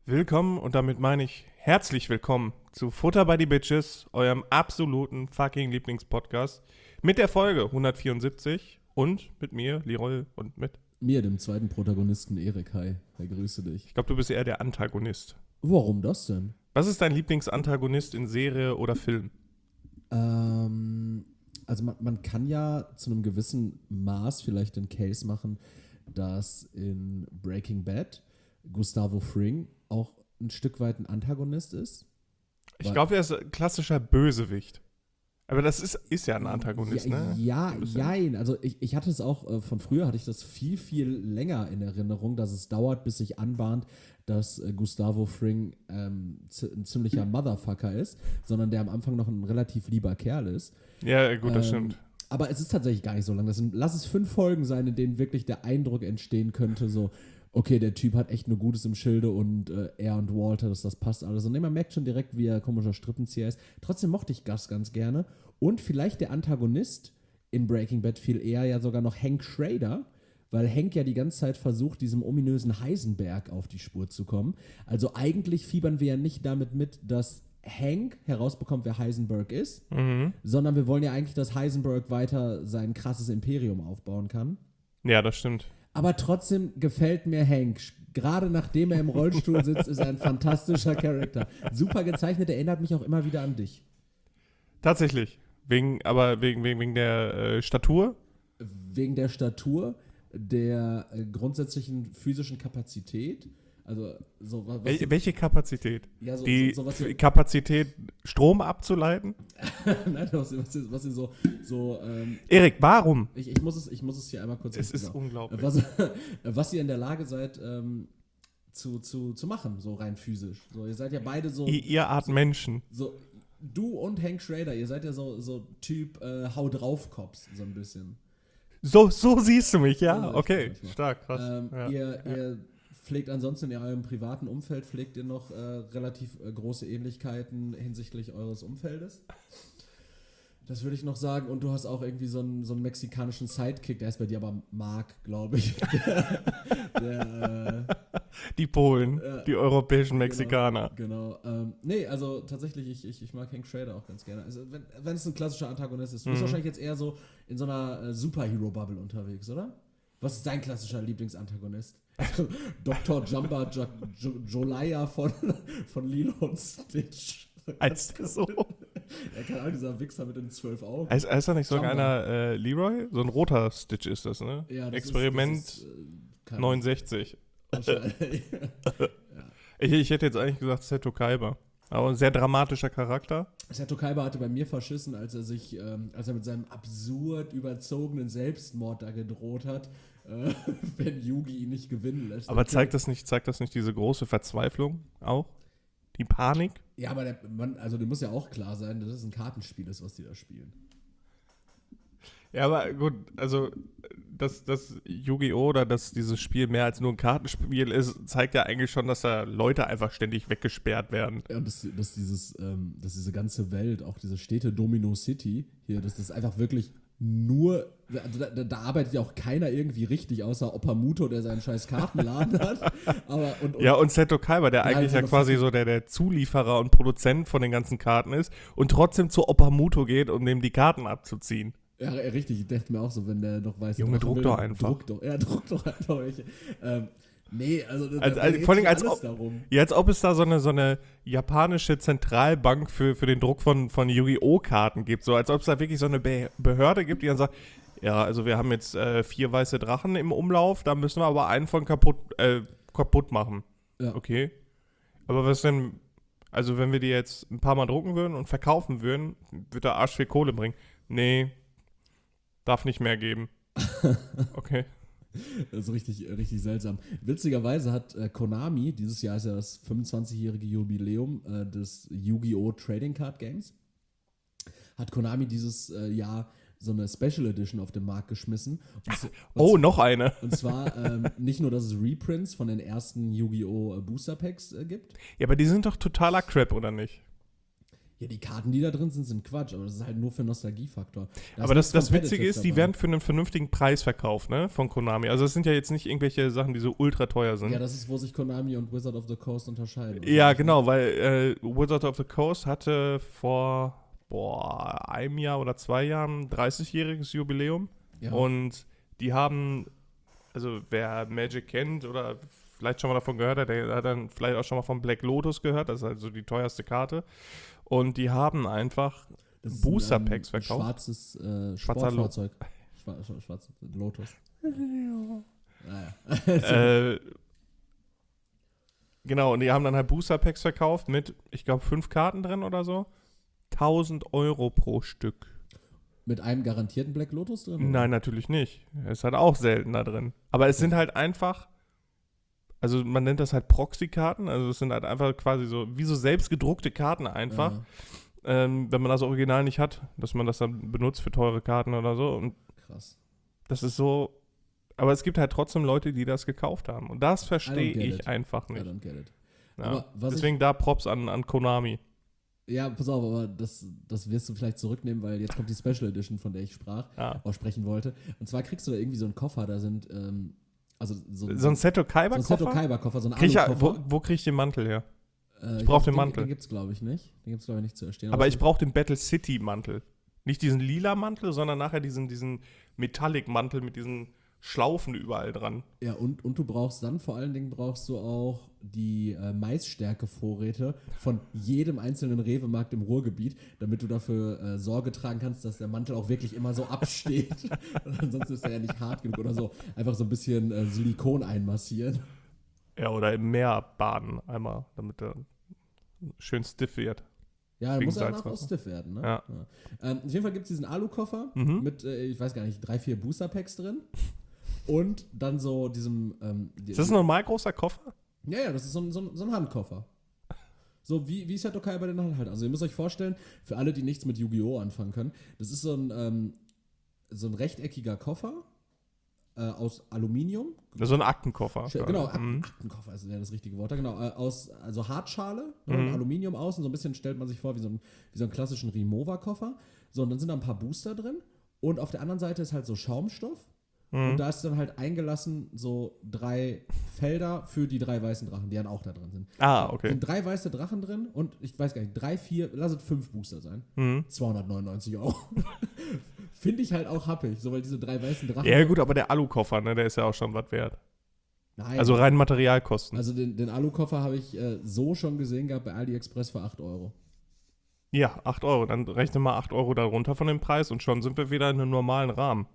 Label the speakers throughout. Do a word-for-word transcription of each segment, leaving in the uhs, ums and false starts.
Speaker 1: Willkommen und damit meine ich herzlich willkommen zu Futter by the Bitches, eurem absoluten fucking Lieblingspodcast mit der Folge hundertvierundsiebzig und mit mir, Leroy, und mit
Speaker 2: mir, dem zweiten Protagonisten Erik. Hi, hey, grüße dich.
Speaker 1: Ich glaube, du bist eher der Antagonist.
Speaker 2: Warum das denn?
Speaker 1: Was ist dein Lieblingsantagonist in Serie oder Film?
Speaker 2: Ähm, also man, man kann ja zu einem gewissen Maß vielleicht den Case machen, dass in Breaking Bad Gustavo Fring auch ein Stück weit ein Antagonist ist.
Speaker 1: Ich glaube, er ist ein klassischer Bösewicht. Aber das ist, ist ja ein Antagonist,
Speaker 2: ja,
Speaker 1: ne?
Speaker 2: Ja, jein. Also ich, ich hatte es auch, äh, von früher hatte ich das viel, viel länger in Erinnerung, dass es dauert, bis sich anbahnt, dass äh, Gustavo Fring ähm, z- ein ziemlicher Motherfucker ist, sondern der am Anfang noch ein relativ lieber Kerl ist.
Speaker 1: Ja, gut, das
Speaker 2: ähm,
Speaker 1: stimmt.
Speaker 2: Aber es ist tatsächlich gar nicht so lang. Das sind, lass es fünf Folgen sein, in denen wirklich der Eindruck entstehen könnte, so, okay, der Typ hat echt nur Gutes im Schilde und äh, er und Walter, das, das passt alles. Und man merkt schon direkt, wie er komischer Strippenzieher ist. Trotzdem mochte ich Gus ganz gerne. Und vielleicht der Antagonist in Breaking Bad viel eher ja sogar noch Hank Schrader, weil Hank ja die ganze Zeit versucht, diesem ominösen Heisenberg auf die Spur zu kommen. Also eigentlich fiebern wir ja nicht damit mit, dass Hank herausbekommt, wer Heisenberg ist,
Speaker 1: Mhm.
Speaker 2: sondern wir wollen ja eigentlich, dass Heisenberg weiter sein krasses Imperium aufbauen kann.
Speaker 1: Ja, das stimmt.
Speaker 2: Aber trotzdem gefällt mir Hank. Gerade nachdem er im Rollstuhl sitzt, ist er ein fantastischer Charakter. Super gezeichnet, erinnert mich auch immer wieder an dich.
Speaker 1: Tatsächlich. Wegen, aber wegen, wegen, wegen der äh, Statur?
Speaker 2: Wegen der Statur, der äh, grundsätzlichen physischen Kapazität. Also so was.
Speaker 1: Wel- welche Kapazität?
Speaker 2: Ja, so,
Speaker 1: Die
Speaker 2: so, so was
Speaker 1: F-
Speaker 2: ihr,
Speaker 1: Kapazität, Strom abzuleiten?
Speaker 2: Nein, was, was, ihr, was ihr so. so ähm,
Speaker 1: Erik, warum?
Speaker 2: ich, ich, muss es, ich muss es hier einmal kurz.
Speaker 1: Es ist
Speaker 2: genau.
Speaker 1: unglaublich.
Speaker 2: Was, was ihr in der Lage seid, ähm, zu, zu, zu machen, so rein physisch. So, ihr seid ja beide so.
Speaker 1: I- ihr Art Menschen.
Speaker 2: so du und Hank Schrader, ihr seid ja so, so Typ äh, Hau drauf Cops, so ein bisschen.
Speaker 1: So, so siehst du mich, ja?
Speaker 2: So,
Speaker 1: Okay,
Speaker 2: manchmal.
Speaker 1: stark, krass.
Speaker 2: Ähm,
Speaker 1: ja.
Speaker 2: ihr, ihr pflegt ansonsten in eurem privaten Umfeld, pflegt ihr noch äh, relativ äh, große Ähnlichkeiten hinsichtlich eures Umfeldes. Das würde ich noch sagen. Und du hast auch irgendwie so einen, so einen mexikanischen Sidekick, der ist bei dir aber Mark, glaube ich. der, der, äh,
Speaker 1: Die Polen,
Speaker 2: Ja.
Speaker 1: die europäischen Mexikaner.
Speaker 2: Genau. Ähm, nee, also tatsächlich, ich, ich, ich mag Hank Schrader auch ganz gerne. Also wenn, wenn es ein klassischer Antagonist ist, du bist
Speaker 1: Mhm.
Speaker 2: wahrscheinlich jetzt eher so in so einer äh, Superhero-Bubble unterwegs, oder? Was ist dein klassischer Lieblingsantagonist? Doktor Jumba Jo- Jo- Jolaya von, von Lilo und Stitch.
Speaker 1: Als so.
Speaker 2: Ja, keine Ahnung, dieser Wichser mit den zwölf Augen.
Speaker 1: Heißt, heißt da nicht sogar
Speaker 2: Jumba.
Speaker 1: einer äh, Leroy? So ein roter Stitch ist das, ne?
Speaker 2: Ja, das
Speaker 1: Experiment
Speaker 2: ist, das ist, äh, keine-
Speaker 1: neunundsechzig.
Speaker 2: wahrscheinlich.
Speaker 1: Ich, ich hätte jetzt eigentlich gesagt Seto Kaiba. Aber ein sehr dramatischer Charakter.
Speaker 2: Seto Kaiba hatte bei mir verschissen, als er sich, ähm, als er mit seinem absurd überzogenen Selbstmord da gedroht hat, äh, wenn Yugi ihn nicht gewinnen lässt.
Speaker 1: Aber
Speaker 2: Okay.
Speaker 1: zeigt das nicht, zeigt das nicht diese große Verzweiflung auch? Die Panik?
Speaker 2: Ja, aber der, man, also dir muss ja auch klar sein, dass es ein Kartenspiel ist, was die da spielen.
Speaker 1: Ja, aber gut, also dass das Yu-Gi-Oh! Oder dass dieses Spiel mehr als nur ein Kartenspiel ist, zeigt ja eigentlich schon, dass da Leute einfach ständig weggesperrt werden.
Speaker 2: Ja, und dass, dass, dieses, ähm, dass diese ganze Welt, auch diese Städte Domino City hier, dass das einfach wirklich nur, also da, da, da arbeitet ja auch keiner irgendwie richtig, außer Opamuto, der seinen scheiß Kartenladen hat. Aber, und, und,
Speaker 1: Ja, und Seto Kaiba, der
Speaker 2: Ja,
Speaker 1: eigentlich
Speaker 2: also
Speaker 1: ja
Speaker 2: das
Speaker 1: quasi
Speaker 2: hat-
Speaker 1: so der, der Zulieferer und Produzent von den ganzen Karten ist und trotzdem zu Opamuto geht, um dem die Karten abzuziehen.
Speaker 2: Ja, richtig, ich dachte mir auch so, wenn der noch weiß,
Speaker 1: Junge, druck
Speaker 2: will,
Speaker 1: doch einfach.
Speaker 2: Druck doch, ja, druck doch einfach welche. Ähm, nee, also, da,
Speaker 1: Also-
Speaker 2: da
Speaker 1: also
Speaker 2: geht
Speaker 1: vor allem
Speaker 2: sich
Speaker 1: als
Speaker 2: alles
Speaker 1: ob-
Speaker 2: darum.
Speaker 1: Ja, als ob es da so eine, so eine japanische Zentralbank für, für den Druck von, von Yu-Gi-Oh! Karten gibt. So als ob es da wirklich so eine Be- Behörde gibt, die dann sagt, ja, also wir haben jetzt äh, vier weiße Drachen im Umlauf, da müssen wir aber einen von kaputt, äh, kaputt machen.
Speaker 2: Ja.
Speaker 1: Okay. Aber was denn, also wenn wir die jetzt ein paar Mal drucken würden und verkaufen würden, wird der Arsch viel Kohle bringen. Nee, darf nicht mehr geben. Okay.
Speaker 2: Das ist richtig, richtig seltsam. Witzigerweise hat äh, Konami, dieses Jahr ist ja das fünfundzwanzigjährige Jubiläum äh, des Yu-Gi-Oh! Trading Card Games, hat Konami dieses äh, Jahr so eine Special Edition auf den Markt geschmissen. Und, s- und
Speaker 1: Oh,
Speaker 2: s-
Speaker 1: noch eine.
Speaker 2: Und zwar ähm, nicht nur, dass es Reprints von den ersten Yu-Gi-Oh! äh, Booster Packs äh, gibt.
Speaker 1: Ja, aber die sind doch totaler Crap, oder nicht?
Speaker 2: Ja, die Karten, die da drin sind, sind Quatsch, aber das ist halt nur für Nostalgiefaktor. Da
Speaker 1: Aber das,
Speaker 2: ist nichts
Speaker 1: das Witzige
Speaker 2: Competitives
Speaker 1: ist, die
Speaker 2: dabei.
Speaker 1: werden für einen vernünftigen Preis verkauft, ne, von Konami. Also das sind ja jetzt nicht irgendwelche Sachen, die so ultra teuer sind.
Speaker 2: Ja, das ist, wo sich Konami und Wizard of the Coast unterscheiden.
Speaker 1: Ja, genau, weil äh, Wizard of the Coast hatte vor, boah, einem Jahr oder zwei Jahren ein dreißigjähriges Jubiläum.
Speaker 2: Ja.
Speaker 1: Und die haben, also wer Magic kennt oder vielleicht schon mal davon gehört hat, der hat dann vielleicht auch schon mal von Black Lotus gehört, das ist also die teuerste Karte. Und die haben einfach
Speaker 2: Das ist
Speaker 1: Booster
Speaker 2: ein, ähm,
Speaker 1: Packs verkauft.
Speaker 2: Schwarzes äh,
Speaker 1: Schwarzer Lo-
Speaker 2: Sportfahrzeug. Schwa schwa schwarzes Lotus. Naja.
Speaker 1: äh, genau, und die haben dann halt Booster Packs verkauft mit, ich glaube, fünf Karten drin oder so. tausend Euro pro Stück.
Speaker 2: Mit einem garantierten Black Lotus drin? oder?
Speaker 1: Nein, natürlich nicht. Es ist halt auch seltener drin. Aber es sind halt einfach, also man nennt das halt Proxy-Karten, also es sind halt einfach quasi so, wie so selbst gedruckte Karten einfach,
Speaker 2: Ja,
Speaker 1: ähm, wenn man das Original nicht hat, dass man das dann benutzt für teure Karten oder so. Und
Speaker 2: krass.
Speaker 1: das ist so, aber es gibt halt trotzdem Leute, die das gekauft haben. Und das verstehe
Speaker 2: I don't get
Speaker 1: ich
Speaker 2: it.
Speaker 1: einfach
Speaker 2: I
Speaker 1: nicht.
Speaker 2: don't get it.
Speaker 1: Ja.
Speaker 2: Aber was
Speaker 1: Deswegen da Props an, an Konami.
Speaker 2: Ja, pass auf, aber das, das wirst du vielleicht zurücknehmen, weil jetzt kommt die Special Edition, von der ich sprach,
Speaker 1: Ja.
Speaker 2: auch sprechen wollte. Und zwar kriegst du da irgendwie so einen Koffer, da sind, ähm, also so,
Speaker 1: So ein Seto
Speaker 2: so ein
Speaker 1: Kaiba-Koffer?
Speaker 2: Seto Kaiba-Koffer, so ein
Speaker 1: Krieg ich ja,
Speaker 2: Alu-Koffer.
Speaker 1: wo, wo krieg ich den Mantel her?
Speaker 2: Äh,
Speaker 1: ich brauch
Speaker 2: glaub,
Speaker 1: den Mantel.
Speaker 2: Den gibt's, glaube ich, nicht. Den gibt's, glaube ich, nicht zu erstehen.
Speaker 1: Aber
Speaker 2: es
Speaker 1: ich brauche den Battle City Mantel. Nicht diesen lila Mantel, sondern nachher diesen, diesen Metallic Mantel mit diesen Schlaufen überall dran.
Speaker 2: Ja, und, und du brauchst dann vor allen Dingen brauchst du auch die äh, Maisstärke-Vorräte von jedem einzelnen Rewe-Markt im Ruhrgebiet, damit du dafür äh, Sorge tragen kannst, dass der Mantel auch wirklich immer so absteht. Ansonsten ist er ja nicht hart genug oder so. Einfach so ein bisschen äh, Silikon einmassieren.
Speaker 1: Ja, oder im Meer baden einmal, damit er schön stiff wird.
Speaker 2: Ja, da
Speaker 1: Wegen
Speaker 2: muss er danach auch
Speaker 1: Salzwasser.
Speaker 2: stiff werden, ne?
Speaker 1: Ja.
Speaker 2: Ja. Ähm, auf jeden Fall gibt es diesen Alu-Koffer
Speaker 1: Mhm.
Speaker 2: mit, äh, ich weiß gar nicht, drei, vier Booster-Packs drin. Und dann so diesem. Ähm, die,
Speaker 1: Ist das ein normal großer Koffer?
Speaker 2: Ja, ja, das ist so ein, so ein, so ein Handkoffer. So wie, wie es halt okay bei den anderen halt. Also ihr müsst euch vorstellen, für alle, die nichts mit Yu-Gi-Oh! Anfangen können, das ist so ein, ähm, so ein rechteckiger Koffer äh, aus Aluminium.
Speaker 1: So ein Aktenkoffer.
Speaker 2: Sch- Genau, Ak
Speaker 1: Mhm.
Speaker 2: Aktenkoffer ist ja das richtige Wort. Genau, äh, aus, also Hartschale,
Speaker 1: Mhm.
Speaker 2: ne, und Aluminium außen, so ein bisschen stellt man sich vor wie so, ein, wie so einen klassischen Rimowa-Koffer. So, und dann sind da ein paar Booster drin. Und auf der anderen Seite ist halt so Schaumstoff.
Speaker 1: Mhm.
Speaker 2: Und da ist dann halt eingelassen so drei Felder für die drei weißen Drachen, die dann auch da drin sind.
Speaker 1: Ah,
Speaker 2: Es
Speaker 1: okay.
Speaker 2: sind drei weiße Drachen drin und ich weiß gar nicht, drei, vier, lass es fünf Booster sein.
Speaker 1: Mhm.
Speaker 2: zweihundertneunundneunzig Euro. Finde ich halt auch happig, so weil diese drei weißen Drachen.
Speaker 1: Ja, gut, aber der Alukoffer, ne, der ist ja auch schon was wert.
Speaker 2: Nein.
Speaker 1: Also rein Materialkosten.
Speaker 2: Also den, den Alu-Koffer habe ich äh, so schon gesehen gehabt bei AliExpress für acht Euro.
Speaker 1: Ja, acht Euro. Dann rechne mal acht Euro darunter von dem Preis und schon sind wir wieder in einem normalen Rahmen.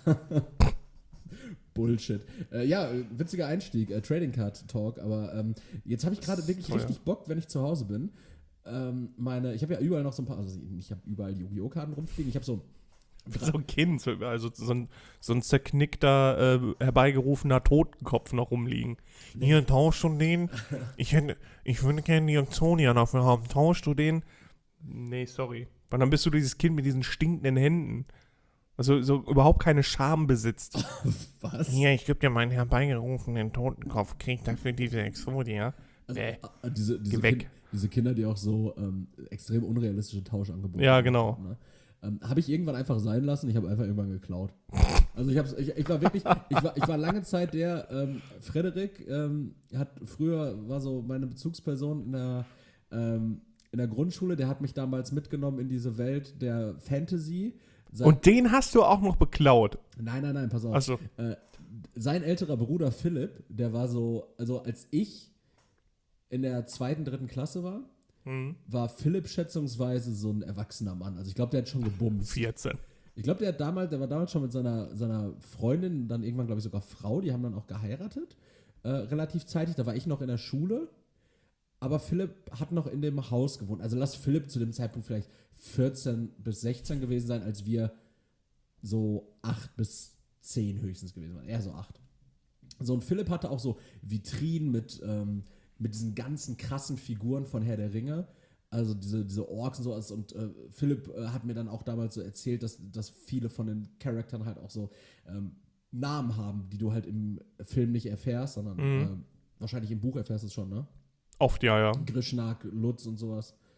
Speaker 2: Bullshit. Äh, ja, äh, witziger Einstieg, äh, Trading Card Talk, aber ähm, jetzt habe ich gerade wirklich
Speaker 1: Teuer.
Speaker 2: richtig Bock, wenn ich zu Hause bin. Ähm, meine, ich habe ja überall noch so ein paar, also ich habe überall Yu-Gi-Oh! Karten rumfliegen. Ich habe so
Speaker 1: So ein Kind, so, also so ein, so ein zerknickter, äh, herbeigerufener Totenkopf noch rumliegen. Hier, tauschst du den? Ich, hätte, ich würde gerne die Aktionia dafür haben. Tauschst du den? Nee, sorry. Weil dann bist du dieses Kind mit diesen stinkenden Händen. Also so überhaupt keine Scham besitzt.
Speaker 2: was?
Speaker 1: Hier, ich gebe dir meinen herbeigerufenen Totenkopf. Krieg dafür diese Exodia.
Speaker 2: Also,
Speaker 1: Nee.
Speaker 2: äh, diese, diese,
Speaker 1: Geh weg.
Speaker 2: Kind, diese Kinder, die auch so ähm, extrem unrealistische Tauschangebote
Speaker 1: Ja,
Speaker 2: haben,
Speaker 1: genau.
Speaker 2: Ne? Ähm, habe ich irgendwann einfach sein lassen, ich habe einfach irgendwann geklaut. Also ich, hab's, ich, ich war wirklich, ich war, ich war lange Zeit der, ähm, Frederik ähm, hat früher, war so meine Bezugsperson in der, ähm, in der Grundschule, der hat mich damals mitgenommen in diese Welt der Fantasy. Sein,
Speaker 1: Und den hast du auch noch beklaut.
Speaker 2: nein, nein, nein, pass auf.
Speaker 1: Achso.
Speaker 2: Äh, sein älterer Bruder Philipp, der war so, also als ich in der zweiten, dritten Klasse war,
Speaker 1: Hm.
Speaker 2: war Philipp schätzungsweise so ein erwachsener Mann. Also ich glaube, der hat schon gebumst.
Speaker 1: vierzehn.
Speaker 2: Ich glaube, der hat damals, der war damals schon mit seiner, seiner Freundin, dann irgendwann, glaube ich, sogar Frau, die haben dann auch geheiratet, äh, relativ zeitig. Da war ich noch in der Schule, aber Philipp hat noch in dem Haus gewohnt. Also lass Philipp zu dem Zeitpunkt vielleicht vierzehn bis sechzehn gewesen sein, als wir so acht bis zehn höchstens gewesen waren. Eher so acht. So, und Philipp hatte auch so Vitrinen mit, ähm, mit diesen ganzen krassen Figuren von Herr der Ringe. Also diese, diese Orks und sowas. Und äh, Philipp äh, hat mir dann auch damals so erzählt, dass, dass viele von den Charakteren halt auch so ähm, Namen haben, die du halt im Film nicht erfährst, sondern
Speaker 1: Mhm.
Speaker 2: äh, wahrscheinlich im Buch erfährst du es schon, ne?
Speaker 1: Oft, ja, ja.
Speaker 2: Grishnak, Lutz und sowas.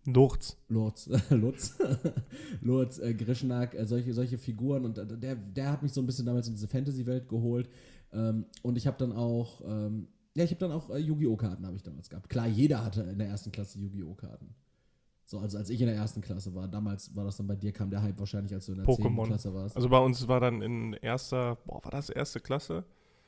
Speaker 1: Lurz.
Speaker 2: Lutz, Lutz, Lutz, äh, Grishnak, äh, solche, solche Figuren und äh, der, der hat mich so ein bisschen damals in diese Fantasy-Welt geholt ähm, und ich habe dann auch, ähm, ja, ich habe dann auch äh, Yu-Gi-Oh! Karten habe ich damals gehabt. Klar, jeder hatte in der ersten Klasse Yu-Gi-Oh! Karten. So, also als ich in der ersten Klasse war, damals war das dann bei dir, kam der Hype wahrscheinlich, als du in der zehnten
Speaker 1: Pokémon.
Speaker 2: Klasse warst.
Speaker 1: Also bei uns war dann in erster, boah, war das erste Klasse?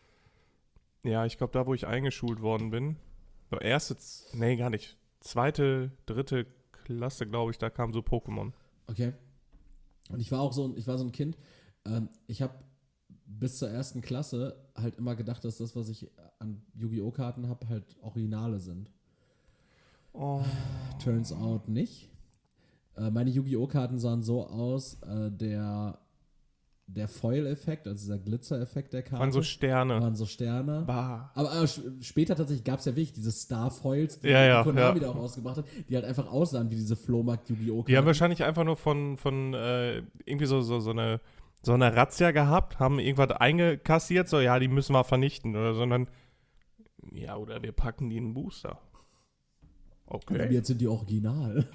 Speaker 1: Ja, ich glaube da, wo ich eingeschult worden bin. So erste, nee, gar nicht. Zweite, dritte Klasse, glaube ich, da kam so Pokémon.
Speaker 2: Okay. Und ich war auch so, ein- ich war so ein Kind, ähm, ich habe bis zur ersten Klasse halt immer gedacht, dass das, was ich an Yu-Gi-Oh! Karten habe, halt Originale sind.
Speaker 1: Oh.
Speaker 2: Turns out nicht. Äh, meine Yu-Gi-Oh! Karten sahen so aus, äh, der, der Foil-Effekt, also dieser Glitzer-Effekt der Karte,
Speaker 1: Waren so Sterne.
Speaker 2: waren so Sterne.
Speaker 1: Bah.
Speaker 2: Aber äh, sch- später tatsächlich gab es ja wirklich diese Star-Foils, die,
Speaker 1: Ja, ja,
Speaker 2: die Konami
Speaker 1: ja.
Speaker 2: da auch ausgebracht hat, die halt einfach aussahen wie diese Flohmarkt-Yu-Gi-Oh! Karten.
Speaker 1: Die haben wahrscheinlich einfach nur von, von äh, irgendwie so, so, so eine so eine Razzia gehabt, haben irgendwas eingekassiert, so ja, die müssen wir vernichten, oder sondern ja, oder wir packen die in einen Booster.
Speaker 2: Und
Speaker 1: Okay.
Speaker 2: jetzt sind die original.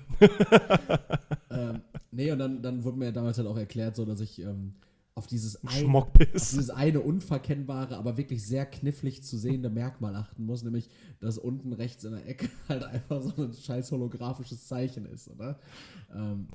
Speaker 2: ähm, nee, und dann, dann wurde mir damals halt auch erklärt, so dass ich ähm, auf dieses eine, auf
Speaker 1: Schmockbiss.
Speaker 2: dieses eine unverkennbare, aber wirklich sehr knifflig zu sehende Merkmal achten muss, nämlich, dass unten rechts in der Ecke halt einfach so ein scheiß holographisches Zeichen ist, oder? Ähm,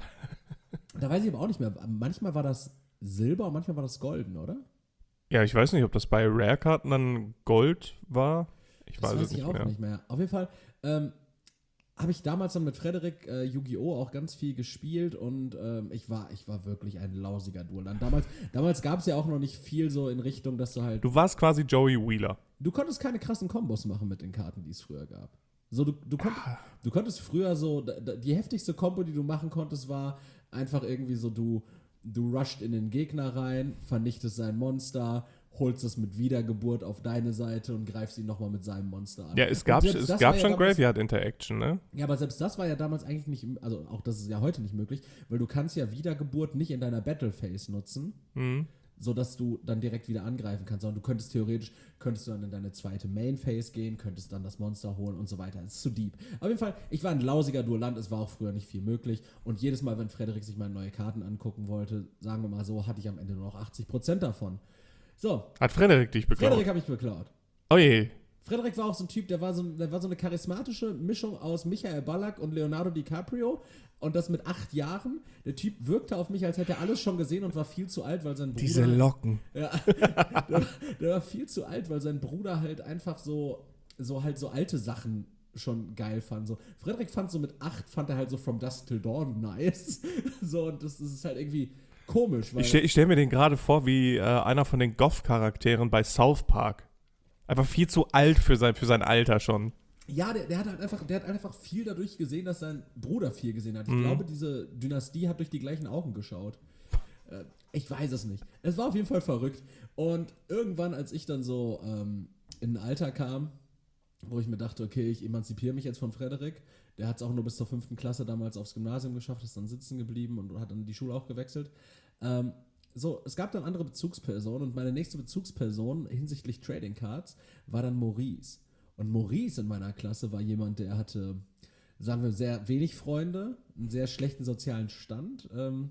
Speaker 2: da weiß ich aber auch nicht mehr. Manchmal war das Silber und manchmal war das golden, oder?
Speaker 1: Ja, ich weiß nicht, ob das bei Rare-Karten dann Gold war. Ich
Speaker 2: Das
Speaker 1: weiß,
Speaker 2: weiß
Speaker 1: es
Speaker 2: ich
Speaker 1: nicht
Speaker 2: auch
Speaker 1: mehr.
Speaker 2: nicht mehr. Auf jeden Fall ähm, habe ich damals dann mit Frederik äh, Yu-Gi-Oh! Auch ganz viel gespielt und ähm, ich, war, ich war wirklich ein lausiger Duellant. Damals, damals gab es ja auch noch nicht viel so in Richtung, dass du halt.
Speaker 1: Du warst quasi Joey Wheeler.
Speaker 2: Du konntest keine krassen Kombos machen mit den Karten, die es früher gab. So, du, du, konnt, du konntest früher so, da- da- die heftigste Kombo, die du machen konntest, war einfach irgendwie so, du, du rusht in den Gegner rein, vernichtest sein Monster, holst es mit Wiedergeburt auf deine Seite und greifst ihn nochmal mit seinem Monster an.
Speaker 1: Ja, es
Speaker 2: Und
Speaker 1: gab,
Speaker 2: selbst
Speaker 1: es
Speaker 2: das
Speaker 1: gab
Speaker 2: war ja
Speaker 1: schon
Speaker 2: damals-
Speaker 1: Graveyard Interaction, ne?
Speaker 2: Ja, aber selbst das war ja damals eigentlich nicht, im- also auch das ist ja heute nicht möglich, weil du kannst ja Wiedergeburt nicht in deiner Battle Phase nutzen,
Speaker 1: Mhm.
Speaker 2: sodass du dann direkt wieder angreifen kannst, sondern du könntest theoretisch, könntest du dann in deine zweite Main Phase gehen, könntest dann das Monster holen und so weiter. Das ist zu deep. Auf jeden Fall, ich war ein lausiger Duellant, es war auch früher nicht viel möglich und jedes Mal, wenn Frederik sich mal neue Karten angucken wollte, sagen wir mal so, hatte ich am Ende nur noch achtzig Prozent davon. So,
Speaker 1: Hat Frederik dich beklaut?
Speaker 2: Frederik habe ich beklaut.
Speaker 1: Oh je.
Speaker 2: Frederik war auch so ein Typ, der war so, der war so eine charismatische Mischung aus Michael Ballack und Leonardo DiCaprio. Und das mit acht Jahren. Der Typ wirkte auf mich, als hätte er alles schon gesehen und war viel zu alt, weil sein Bruder.
Speaker 1: Diese Locken.
Speaker 2: Ja, der, der war viel zu alt, weil sein Bruder halt einfach so, so halt so alte Sachen schon geil fand. So, Frederik fand so mit acht, fand er halt so From Dusk Till Dawn nice. So, und das, das ist halt irgendwie komisch, weil.
Speaker 1: Ich stelle stell mir den gerade vor wie äh, einer von den Goff-Charakteren bei South Park. Einfach viel zu alt für sein, für sein Alter schon.
Speaker 2: Ja, der, der hat halt einfach, der hat einfach viel dadurch gesehen, dass sein Bruder viel gesehen hat. Ich
Speaker 1: Mhm.
Speaker 2: glaube, diese Dynastie hat durch die gleichen Augen geschaut. Äh, ich weiß es nicht. Es war auf jeden Fall verrückt. Und irgendwann, als ich dann so ähm, in ein Alter kam, wo ich mir dachte, okay, ich emanzipiere mich jetzt von Frederik. Der hat es auch nur bis zur fünften Klasse damals aufs Gymnasium geschafft, ist dann sitzen geblieben und hat dann die Schule auch gewechselt. Ähm, so, es gab dann andere Bezugspersonen und meine nächste Bezugsperson hinsichtlich Trading Cards war dann Maurice. Und Maurice in meiner Klasse war jemand, der hatte, sagen wir, sehr wenig Freunde, einen sehr schlechten sozialen Stand. Ähm,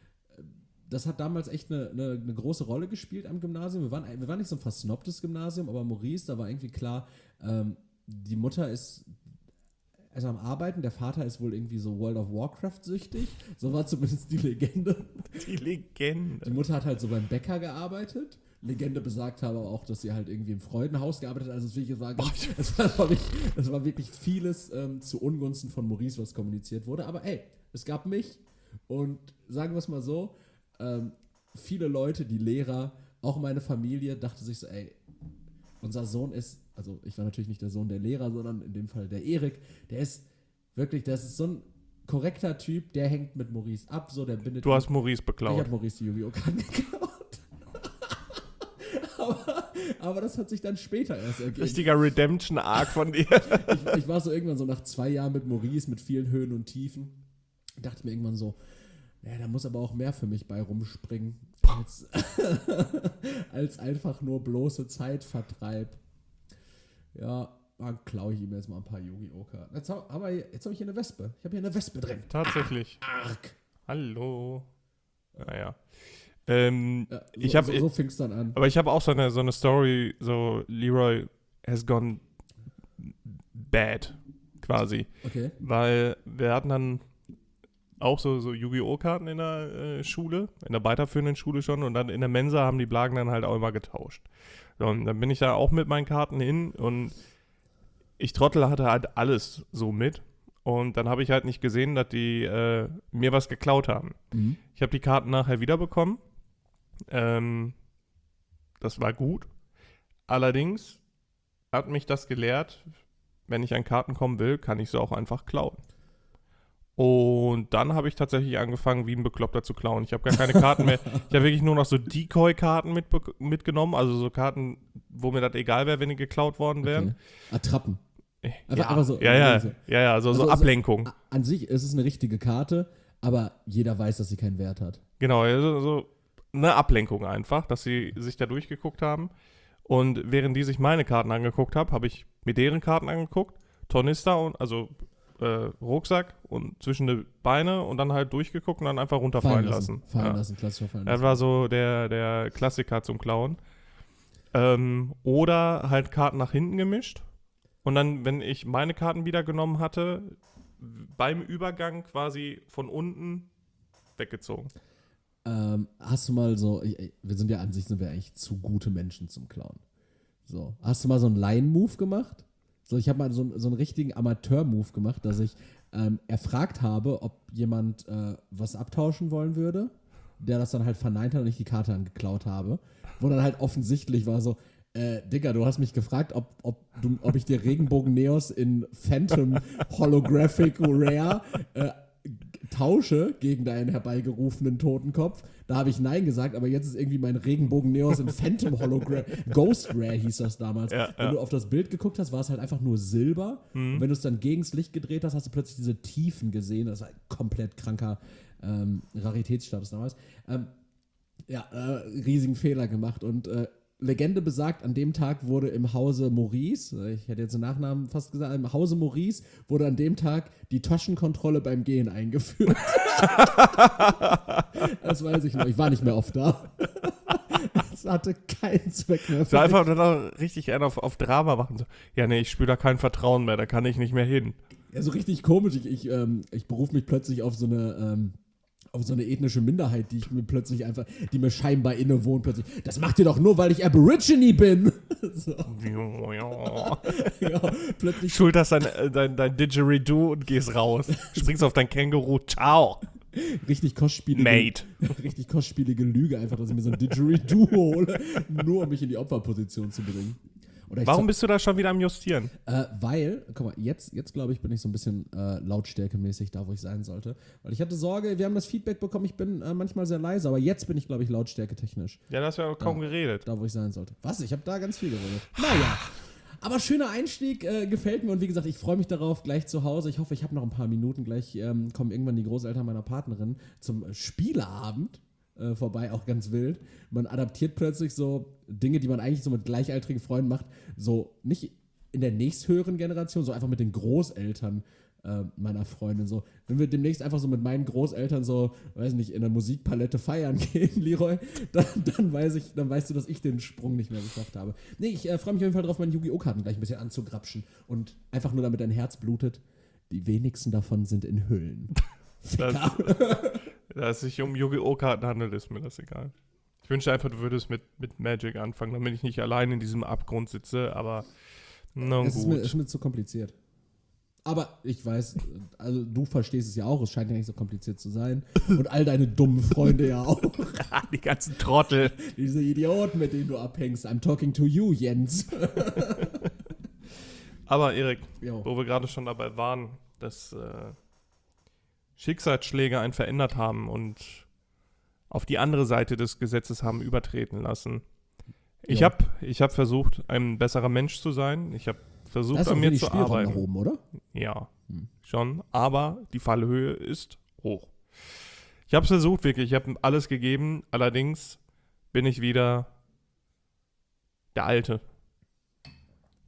Speaker 2: das hat damals echt eine, eine, eine große Rolle gespielt am Gymnasium. Wir waren, wir waren nicht so ein versnobtes Gymnasium, aber Maurice, da war irgendwie klar, ähm, die Mutter ist also am Arbeiten, der Vater ist wohl irgendwie so World of Warcraft süchtig. So war zumindest die Legende.
Speaker 1: Die Legende.
Speaker 2: Die Mutter hat halt so beim Bäcker gearbeitet. Legende besagt aber auch, dass sie halt irgendwie im Freudenhaus gearbeitet hat. Also es, wirklich, es, war, ganz, es, war, wirklich, es war wirklich vieles ähm, zu Ungunsten von Maurice, was kommuniziert wurde. Aber ey, es gab mich und sagen wir es mal so, ähm, viele Leute, die Lehrer, auch meine Familie, dachte sich so, ey, unser Sohn ist, also ich war natürlich nicht der Sohn der Lehrer, sondern in dem Fall der Erik, der ist wirklich, das ist so ein korrekter Typ, der hängt mit Maurice ab, so, der bindet...
Speaker 1: Du hast Maurice
Speaker 2: Ich
Speaker 1: beklaut.
Speaker 2: habe Maurice die Yu-Gi-Oh! Karten geklaut. aber, aber das hat sich dann später erst ergeben.
Speaker 1: Richtiger Redemption-Arc von dir.
Speaker 2: Ich, ich war so irgendwann so nach zwei Jahren mit Maurice, mit vielen Höhen und Tiefen, dachte mir irgendwann so, ja, da muss aber auch mehr für mich bei rumspringen, als, als einfach nur bloße Zeitvertreib. Ja, ah, klaue ich ihm jetzt mal ein paar Yu-Gi-Oh! Karten. Jetzt habe hab ich hier eine Wespe. Ich habe hier eine Wespe drin.
Speaker 1: Tatsächlich.
Speaker 2: Ah, arg.
Speaker 1: Hallo. Naja. Ähm,
Speaker 2: Ja, so,
Speaker 1: ich hab,
Speaker 2: so, so fing es dann an.
Speaker 1: Aber ich habe auch so eine, so eine Story, so Leroy has gone bad, quasi.
Speaker 2: Okay.
Speaker 1: Weil wir hatten dann auch so, so Yu-Gi-Oh! Karten in der äh, Schule, in der weiterführenden Schule schon, und dann in der Mensa haben die Blagen dann halt auch immer getauscht. So, und dann bin ich da auch mit meinen Karten hin und ich Trottel hatte halt alles so mit. Und dann habe ich halt nicht gesehen, dass die äh, mir was geklaut haben.
Speaker 2: Mhm.
Speaker 1: Ich habe die Karten nachher wiederbekommen. Ähm, das war gut. Allerdings hat mich das gelehrt, wenn ich an Karten kommen will, kann ich sie auch einfach klauen. Und dann habe ich tatsächlich angefangen, wie ein Bekloppter zu klauen. Ich habe gar keine Karten mehr. Ich habe wirklich nur noch so Decoy-Karten mit, mitgenommen. Also so Karten, wo mir das egal wäre, wenn die geklaut worden wären.
Speaker 2: Okay. Attrappen. Einfach,
Speaker 1: Ja,
Speaker 2: einfach so,
Speaker 1: ja, ja,
Speaker 2: so.
Speaker 1: ja, ja, so,
Speaker 2: Also,
Speaker 1: so Ablenkung.
Speaker 2: So, an sich ist es eine richtige Karte, aber jeder weiß, dass sie keinen Wert hat.
Speaker 1: Genau, also so eine Ablenkung einfach, dass sie sich da durchgeguckt haben. Und während die sich meine Karten angeguckt haben, habe ich mir deren Karten angeguckt. Tornister, und also äh, Rucksack und zwischen die Beine und dann halt durchgeguckt und dann einfach runterfallen lassen. lassen.
Speaker 2: Fallen
Speaker 1: ja.
Speaker 2: lassen, klassischer fallen
Speaker 1: Das
Speaker 2: lassen.
Speaker 1: war so der, der Klassiker zum Klauen. Ähm, oder halt Karten nach hinten gemischt. Und dann, wenn ich meine Karten wieder genommen hatte, beim Übergang quasi von unten weggezogen.
Speaker 2: Ähm, hast du mal so, ich, wir sind ja an sich, sind wir eigentlich zu gute Menschen zum Klauen. So, hast du mal so einen Line-Move gemacht? So, ich habe mal so, so einen richtigen Amateur-Move gemacht, dass ich ähm, erfragt habe, ob jemand äh, was abtauschen wollen würde, der das dann halt verneint hat und ich die Karte dann geklaut habe. Wo dann halt offensichtlich war so, äh, Digga, du hast mich gefragt, ob, ob, du, ob ich dir Regenbogen-Neos in Phantom Holographic Rare äh, tausche gegen deinen herbeigerufenen Totenkopf. Da habe ich Nein gesagt, aber jetzt ist irgendwie mein Regenbogen-Neos in Phantom Hologram. Ghost Rare hieß das damals.
Speaker 1: Ja,
Speaker 2: Wenn
Speaker 1: ja.
Speaker 2: du auf das Bild geguckt hast, war es halt einfach nur Silber.
Speaker 1: Mhm.
Speaker 2: Und wenn du es dann gegens Licht gedreht hast, hast du plötzlich diese Tiefen gesehen. Das war ein komplett kranker ähm, Raritätsstatus damals. Ähm, ja, äh, riesigen Fehler gemacht. Und äh, Legende besagt, an dem Tag wurde im Hause Maurice, ich hätte jetzt den Nachnamen fast gesagt, im Hause Maurice wurde an dem Tag die Taschenkontrolle beim Gehen eingeführt. Das weiß ich noch. Ich war nicht mehr oft da. Es hatte keinen Zweck mehr.
Speaker 1: So einfach dann auch richtig einen auf, auf Drama machen. So, ja, nee, ich spüre da kein Vertrauen mehr, da kann ich nicht mehr hin.
Speaker 2: Ja, so richtig komisch. Ich, ich, ähm, ich berufe mich plötzlich auf so eine... Ähm, auf so eine ethnische Minderheit, die ich mir plötzlich einfach, die mir scheinbar innewohnt, plötzlich. Das macht ihr doch nur, weil ich Aborigine bin. So. Ja, plötzlich.
Speaker 1: Schulterst dein, dein, dein Didgeridoo und gehst raus. Springst auf dein Känguru. Ciao.
Speaker 2: Richtig kostspielige,
Speaker 1: Mate.
Speaker 2: Richtig kostspielige Lüge, einfach, dass ich mir so ein Didgeridoo hole, nur um mich in die Opferposition zu bringen. Oder
Speaker 1: Warum
Speaker 2: zo-
Speaker 1: bist du da schon wieder am Justieren?
Speaker 2: Äh, weil, guck mal, jetzt, jetzt glaube ich, bin ich so ein bisschen äh, lautstärkemäßig da, wo ich sein sollte. Weil ich hatte Sorge, wir haben das Feedback bekommen, ich bin äh, manchmal sehr leise, aber jetzt bin ich, glaube ich, lautstärketechnisch
Speaker 1: Ja, da hast du ja kaum
Speaker 2: Ja.
Speaker 1: geredet.
Speaker 2: da, wo ich sein sollte. Was? Ich habe da ganz viel geredet. Naja. Aber schöner Einstieg, äh, gefällt mir und wie gesagt, ich freue mich darauf, gleich zu Hause. Ich hoffe, ich habe noch ein paar Minuten. Gleich ähm, kommen irgendwann die Großeltern meiner Partnerin zum Spieleabend äh, vorbei, auch ganz wild. Man adaptiert plötzlich so Dinge, die man eigentlich so mit gleichaltrigen Freunden macht, so nicht in der nächsthöheren Generation, so einfach mit den Großeltern äh, meiner Freundin. So, wenn wir demnächst einfach so mit meinen Großeltern so, weiß nicht, in der Musikpalette feiern gehen, Leroy, dann, dann weiß ich, dann weißt du, dass ich den Sprung nicht mehr geschafft habe. Nee, ich äh, freue mich auf jeden Fall drauf, meine Yu-Gi-Oh! Karten gleich ein bisschen anzugrapschen und einfach nur damit dein Herz blutet. Die wenigsten davon sind in Hüllen.
Speaker 1: Das, da es sich um Yu-Gi-Oh! Karten handelt, ist mir das egal. Ich wünschte einfach, du würdest mit, mit Magic anfangen, damit ich nicht allein in diesem Abgrund sitze, aber na
Speaker 2: Es ist mir,
Speaker 1: gut.
Speaker 2: ist mir zu kompliziert. Aber ich weiß, also du verstehst es ja auch, es scheint ja nicht so kompliziert zu sein. Und all deine dummen Freunde ja auch.
Speaker 1: Die ganzen Trottel.
Speaker 2: Diese Idioten, mit denen du abhängst. I'm talking to you, Jens.
Speaker 1: Aber Erik,
Speaker 2: Jo.
Speaker 1: wo wir gerade schon dabei waren, dass äh, Schicksalsschläge einen verändert haben und auf die andere Seite des Gesetzes haben übertreten lassen. Ich
Speaker 2: Ja.
Speaker 1: habe ich hab versucht, ein besserer Mensch zu sein. Ich habe versucht,
Speaker 2: Das ist
Speaker 1: an
Speaker 2: auch
Speaker 1: mir
Speaker 2: wenig
Speaker 1: zu
Speaker 2: Spielraum
Speaker 1: arbeiten.
Speaker 2: nach oben, oder?
Speaker 1: Ja,
Speaker 2: Hm.
Speaker 1: schon. Aber die Fallhöhe ist hoch. Ich habe es versucht, wirklich. Ich habe alles gegeben. Allerdings bin ich wieder der Alte.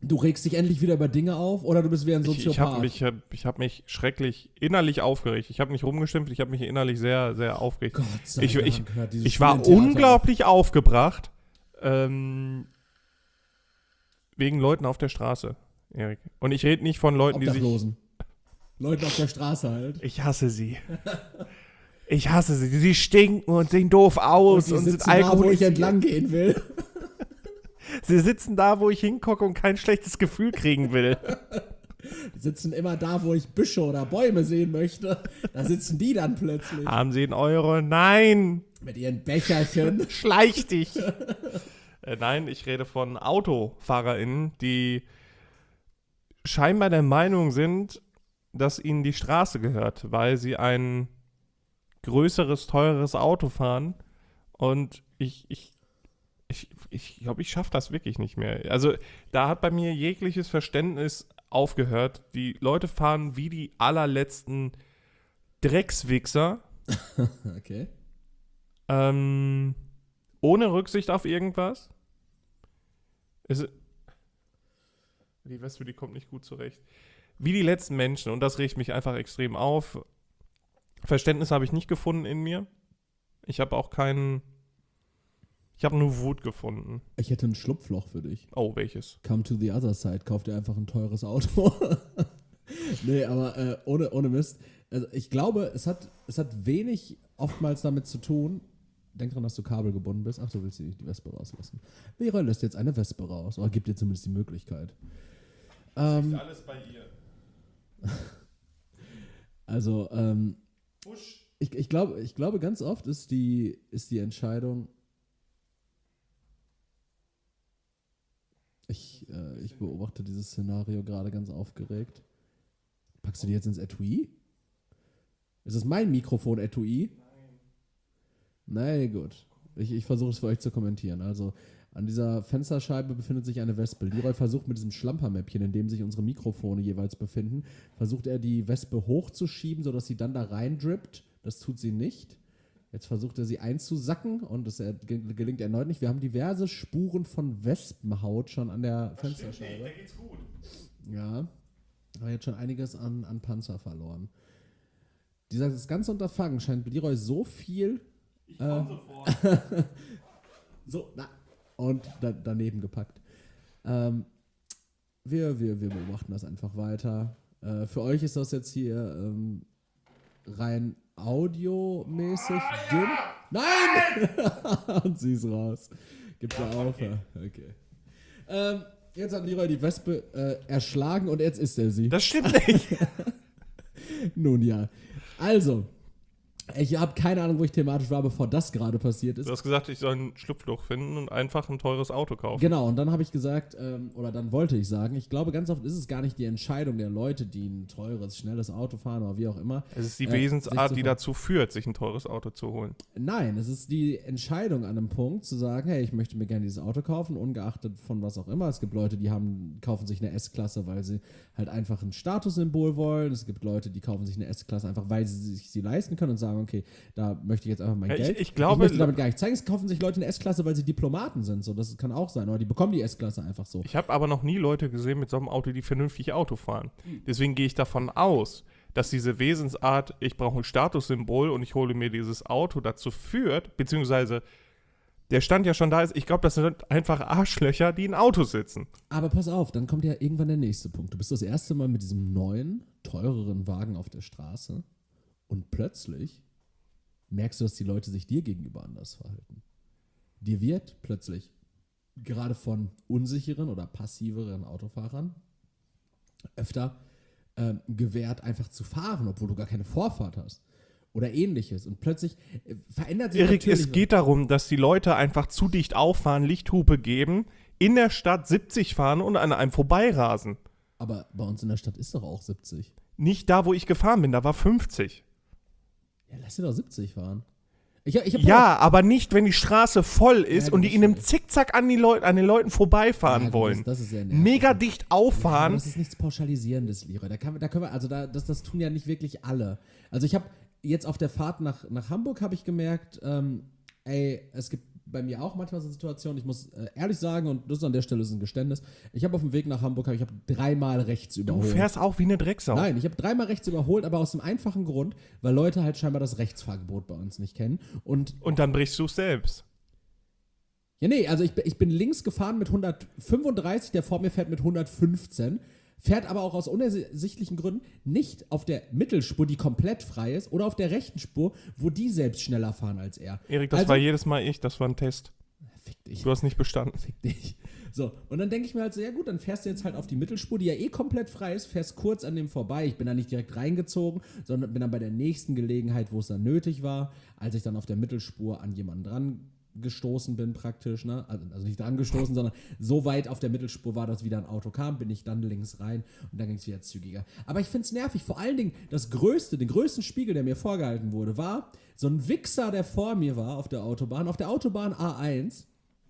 Speaker 2: Du regst dich endlich wieder über Dinge auf oder du bist wie ein
Speaker 1: Ich, ich
Speaker 2: Soziopath?
Speaker 1: habe mich, ich hab mich schrecklich innerlich aufgeregt. Ich habe nicht rumgeschimpft, ich habe mich innerlich sehr, sehr aufgeregt.
Speaker 2: Gott sei
Speaker 1: Ich,
Speaker 2: Dank
Speaker 1: ich,
Speaker 2: hört dieses
Speaker 1: ich war
Speaker 2: Spiel im Theater
Speaker 1: unglaublich aufgebracht ähm, wegen Leuten auf der Straße, Erik. Und ich rede nicht von
Speaker 2: auf.
Speaker 1: Leuten, die sich...
Speaker 2: Obdachlosen. Leuten auf der Straße halt.
Speaker 1: Ich hasse sie. Ich hasse sie. Sie stinken und sehen doof aus
Speaker 2: Und die
Speaker 1: und, sind
Speaker 2: sitzen da, wo ich
Speaker 1: alkoholisiert.
Speaker 2: entlang gehen will.
Speaker 1: Sie sitzen da, wo ich hingucke und kein schlechtes Gefühl kriegen will.
Speaker 2: Die sitzen immer da, wo ich Büsche oder Bäume sehen möchte. Da sitzen die dann plötzlich.
Speaker 1: Haben Sie einen Euro? Nein!
Speaker 2: Mit ihren Becherchen.
Speaker 1: Schleich dich! äh, nein, ich rede von AutofahrerInnen, die scheinbar der Meinung sind, dass ihnen die Straße gehört, weil sie ein größeres, teures Auto fahren. Und ich, ich Ich glaube, ich, glaub, ich schaffe das wirklich nicht mehr. Also da hat bei mir jegliches Verständnis aufgehört. Die Leute fahren wie die allerletzten Dreckswichser.
Speaker 2: Okay.
Speaker 1: Ähm, ohne Rücksicht auf irgendwas. Es, die Wespe, die kommt nicht gut zurecht. Wie die letzten Menschen. Und das regt mich einfach extrem auf. Verständnis habe ich nicht gefunden in mir. Ich habe auch keinen... Ich habe nur Wut gefunden.
Speaker 2: Ich hätte ein Schlupfloch für dich.
Speaker 1: Oh, welches?
Speaker 2: Come to the other side. Kauf dir einfach ein teures Auto. Nee, aber äh, ohne, ohne Mist. Also ich glaube, es hat, es hat wenig oftmals damit zu tun. Denk dran, dass du kabelgebunden bist. Ach, du willst die, die Wespe rauslassen. Leroy lässt jetzt eine Wespe raus. Oder gibt dir zumindest die Möglichkeit. Ähm,
Speaker 1: Ist alles bei ihr.
Speaker 2: also, ähm,
Speaker 1: Busch.
Speaker 2: ich, ich, glaube, ich glaube, ganz oft ist die, ist die Entscheidung. Ich, äh, ich beobachte dieses Szenario gerade ganz aufgeregt. Packst du die jetzt ins Etui? Ist es mein Mikrofon-Etui? Nein. Nein, gut. Ich, ich versuche es für euch zu kommentieren. Also, an dieser Fensterscheibe befindet sich eine Wespe. Leroy versucht mit diesem Schlampermäppchen, in dem sich unsere Mikrofone jeweils befinden, versucht er die Wespe hochzuschieben, sodass sie dann da reindrippt. Das tut sie nicht. Jetzt versucht er sie einzusacken und das gelingt erneut nicht. Wir haben diverse Spuren von Wespenhaut schon an der
Speaker 1: Das
Speaker 2: Fensterscheibe.
Speaker 1: stimmt nicht, da geht's gut.
Speaker 2: Ja, aber jetzt schon einiges an, an Panzer verloren. Dieses ganze Unterfangen scheint Leroy so viel
Speaker 1: Ich
Speaker 2: äh,
Speaker 1: komm sofort.
Speaker 2: so, na, und da, daneben gepackt. Ähm, wir, wir, wir beobachten das einfach weiter. Äh, für euch ist das jetzt hier ähm, rein audiomäßig dünn. Nein! Und sie ist raus. Gibt ja auf. Okay. okay. Ähm, jetzt hat Leroy die Wespe äh, erschlagen und jetzt isst er sie.
Speaker 1: Das stimmt nicht.
Speaker 2: Nun ja. Also, ich habe keine Ahnung, wo ich thematisch war, bevor das gerade passiert ist.
Speaker 1: Du hast gesagt, ich soll ein Schlupfloch finden und einfach ein teures Auto kaufen.
Speaker 2: Genau, und dann habe ich gesagt, ähm, oder dann wollte ich sagen, ich glaube, ganz oft ist es gar nicht die Entscheidung der Leute, die ein teures, schnelles Auto fahren oder wie auch immer.
Speaker 1: Es ist die
Speaker 2: äh,
Speaker 1: Wesensart,
Speaker 2: sich
Speaker 1: die
Speaker 2: zu ver-
Speaker 1: dazu führt, sich ein teures Auto zu holen.
Speaker 2: Nein, es ist die Entscheidung an einem Punkt zu sagen, hey, ich möchte mir gerne dieses Auto kaufen, ungeachtet von was auch immer. Es gibt Leute, die haben, kaufen sich eine S-Klasse, weil sie halt einfach ein Statussymbol wollen. Es gibt Leute, die kaufen sich eine S-Klasse einfach, weil sie sich sie leisten können und sagen, okay, da möchte ich jetzt einfach mein
Speaker 1: Ja, ich-
Speaker 2: Geld.
Speaker 1: ich glaube-
Speaker 2: möchte damit gar nicht zeigen, es kaufen sich Leute eine S-Klasse, weil sie Diplomaten sind. So, das kann auch sein. Oder die bekommen die S-Klasse einfach so.
Speaker 1: Ich habe aber noch nie Leute gesehen mit so einem Auto, die vernünftig Auto fahren. Deswegen gehe ich davon aus, dass diese Wesensart, ich brauche ein Statussymbol und ich hole mir dieses Auto, dazu führt, beziehungsweise der Stand ja schon da ist, ich glaube, das sind einfach Arschlöcher, die in Autos sitzen.
Speaker 2: Aber pass auf, dann kommt ja irgendwann der nächste Punkt. Du bist das erste Mal mit diesem neuen, teureren Wagen auf der Straße und plötzlich merkst du, dass die Leute sich dir gegenüber anders verhalten. Dir wird plötzlich gerade von unsicheren oder passiveren Autofahrern öfter ähm, gewährt, einfach zu fahren, obwohl du gar keine Vorfahrt hast. Oder ähnliches. Und plötzlich äh, verändert sich
Speaker 1: Erik,
Speaker 2: natürlich
Speaker 1: es geht darum, dass die Leute einfach zu dicht auffahren, Lichthupe geben, in der Stadt siebzig fahren und an einem vorbeirasen.
Speaker 2: Aber bei uns in der Stadt ist doch auch siebzig.
Speaker 1: Nicht da, wo ich gefahren bin, da war fünfzig.
Speaker 2: Ja, lass dir doch siebzig fahren. Ich, ich hab
Speaker 1: Ja, aber nicht, wenn die Straße voll ist
Speaker 2: Ja,
Speaker 1: und
Speaker 2: gut,
Speaker 1: die in einem
Speaker 2: stimmt.
Speaker 1: Zickzack an, die Leut an den Leuten vorbeifahren
Speaker 2: Ja, gut,
Speaker 1: wollen.
Speaker 2: Das, das ist sehr nervig.
Speaker 1: Mega dicht
Speaker 2: Ja,
Speaker 1: auffahren.
Speaker 2: aber das ist nichts Pauschalisierendes, Leroy. Da, kann, da können wir, also da, das, das tun ja nicht wirklich alle. Also ich habe jetzt auf der Fahrt nach, nach Hamburg habe ich gemerkt, ähm, ey, es gibt bei mir auch manchmal so Situationen, ich muss äh, ehrlich sagen, und das ist an der Stelle ist ein Geständnis, ich habe auf dem Weg nach Hamburg, ich habe dreimal rechts
Speaker 1: Du
Speaker 2: überholt.
Speaker 1: fährst auch wie eine Drecksau.
Speaker 2: Nein, ich habe dreimal rechts überholt, aber aus dem einfachen Grund, weil Leute halt scheinbar das Rechtsfahrgebot bei uns nicht kennen. Und,
Speaker 1: Und dann brichst du es selbst.
Speaker 2: ja, nee, also ich, bin- ich bin links gefahren mit hundertfünfunddreißig, der vor mir fährt mit hundertfünfzehn, fährt aber auch aus unersichtlichen Gründen nicht auf der Mittelspur, die komplett frei ist, oder auf der rechten Spur, wo die selbst schneller fahren als er.
Speaker 1: Erik, das
Speaker 2: Also-
Speaker 1: war jedes Mal ich, das war ein Test.
Speaker 2: Fick dich.
Speaker 1: Du hast nicht bestanden.
Speaker 2: Fick dich. So, und dann denke ich mir halt so, ja gut, dann fährst du jetzt halt auf die Mittelspur, die ja eh komplett frei ist, fährst kurz an dem vorbei. Ich bin da nicht direkt reingezogen, sondern bin dann bei der nächsten Gelegenheit, wo es dann nötig war, als ich dann auf der Mittelspur an jemanden dran gestoßen bin praktisch, ne? Also, also nicht dran gestoßen, sondern so weit auf der Mittelspur war, dass wieder ein Auto kam, bin ich dann links rein und dann ging es wieder zügiger. Aber ich finde es nervig, vor allen Dingen das größte, den größten Spiegel, der mir vorgehalten wurde, war so ein Wichser, der vor mir war auf der Autobahn, auf der Autobahn A eins,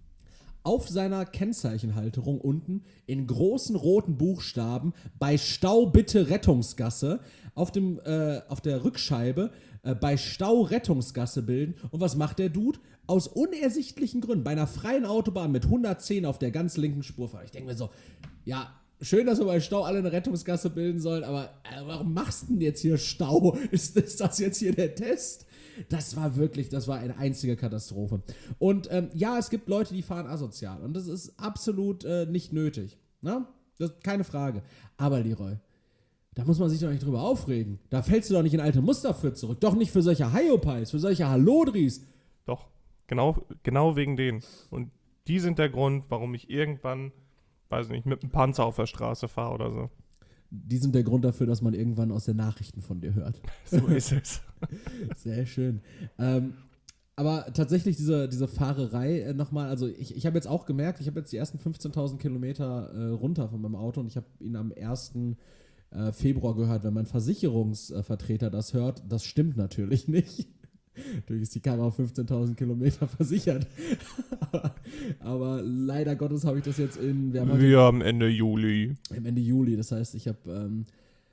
Speaker 2: auf seiner Kennzeichenhalterung unten in großen roten Buchstaben bei Stau bitte Rettungsgasse auf, dem, äh, auf der Rückscheibe äh, bei Stau Rettungsgasse bilden. Und was macht der Dude? Aus unersichtlichen Gründen bei einer freien Autobahn mit hundertzehn auf der ganz linken Spur fahren. Ich denke mir so, ja, schön, dass wir bei Stau alle eine Rettungsgasse bilden sollen, aber äh, warum machst du denn jetzt hier Stau? Ist, ist das jetzt hier der Test? Das war wirklich, das war eine einzige Katastrophe. Und ähm, ja, es gibt Leute, die fahren asozial. Und das ist absolut äh, nicht nötig. Ne? Das, keine Frage. Aber Leroy, da muss man sich doch nicht drüber aufregen. Da fällst du doch nicht in alte Muster für zurück. Doch nicht für solche Hyopies, für solche Hallodris.
Speaker 1: Doch, genau, genau wegen denen. Und die sind der Grund, warum ich irgendwann, weiß nicht, mit einem Panzer auf der Straße fahre oder so.
Speaker 2: Die sind der Grund dafür, dass man irgendwann aus den Nachrichten von dir hört.
Speaker 1: So ist es.
Speaker 2: Sehr schön. Ähm, aber tatsächlich diese, diese Fahrerei äh, nochmal, also ich, ich habe jetzt auch gemerkt, ich habe jetzt die ersten fünfzehntausend Kilometer äh, runter von meinem Auto und ich habe ihn am ersten Äh, Februar gehört. Wenn mein Versicherungsvertreter das hört, das stimmt natürlich nicht. Natürlich ist die Karre auf fünfzehntausend Kilometer versichert. aber, aber leider Gottes habe ich das jetzt in, wir haben heute
Speaker 1: Wir haben Ende Juli.
Speaker 2: am Ende Juli, das heißt, ich habe ähm,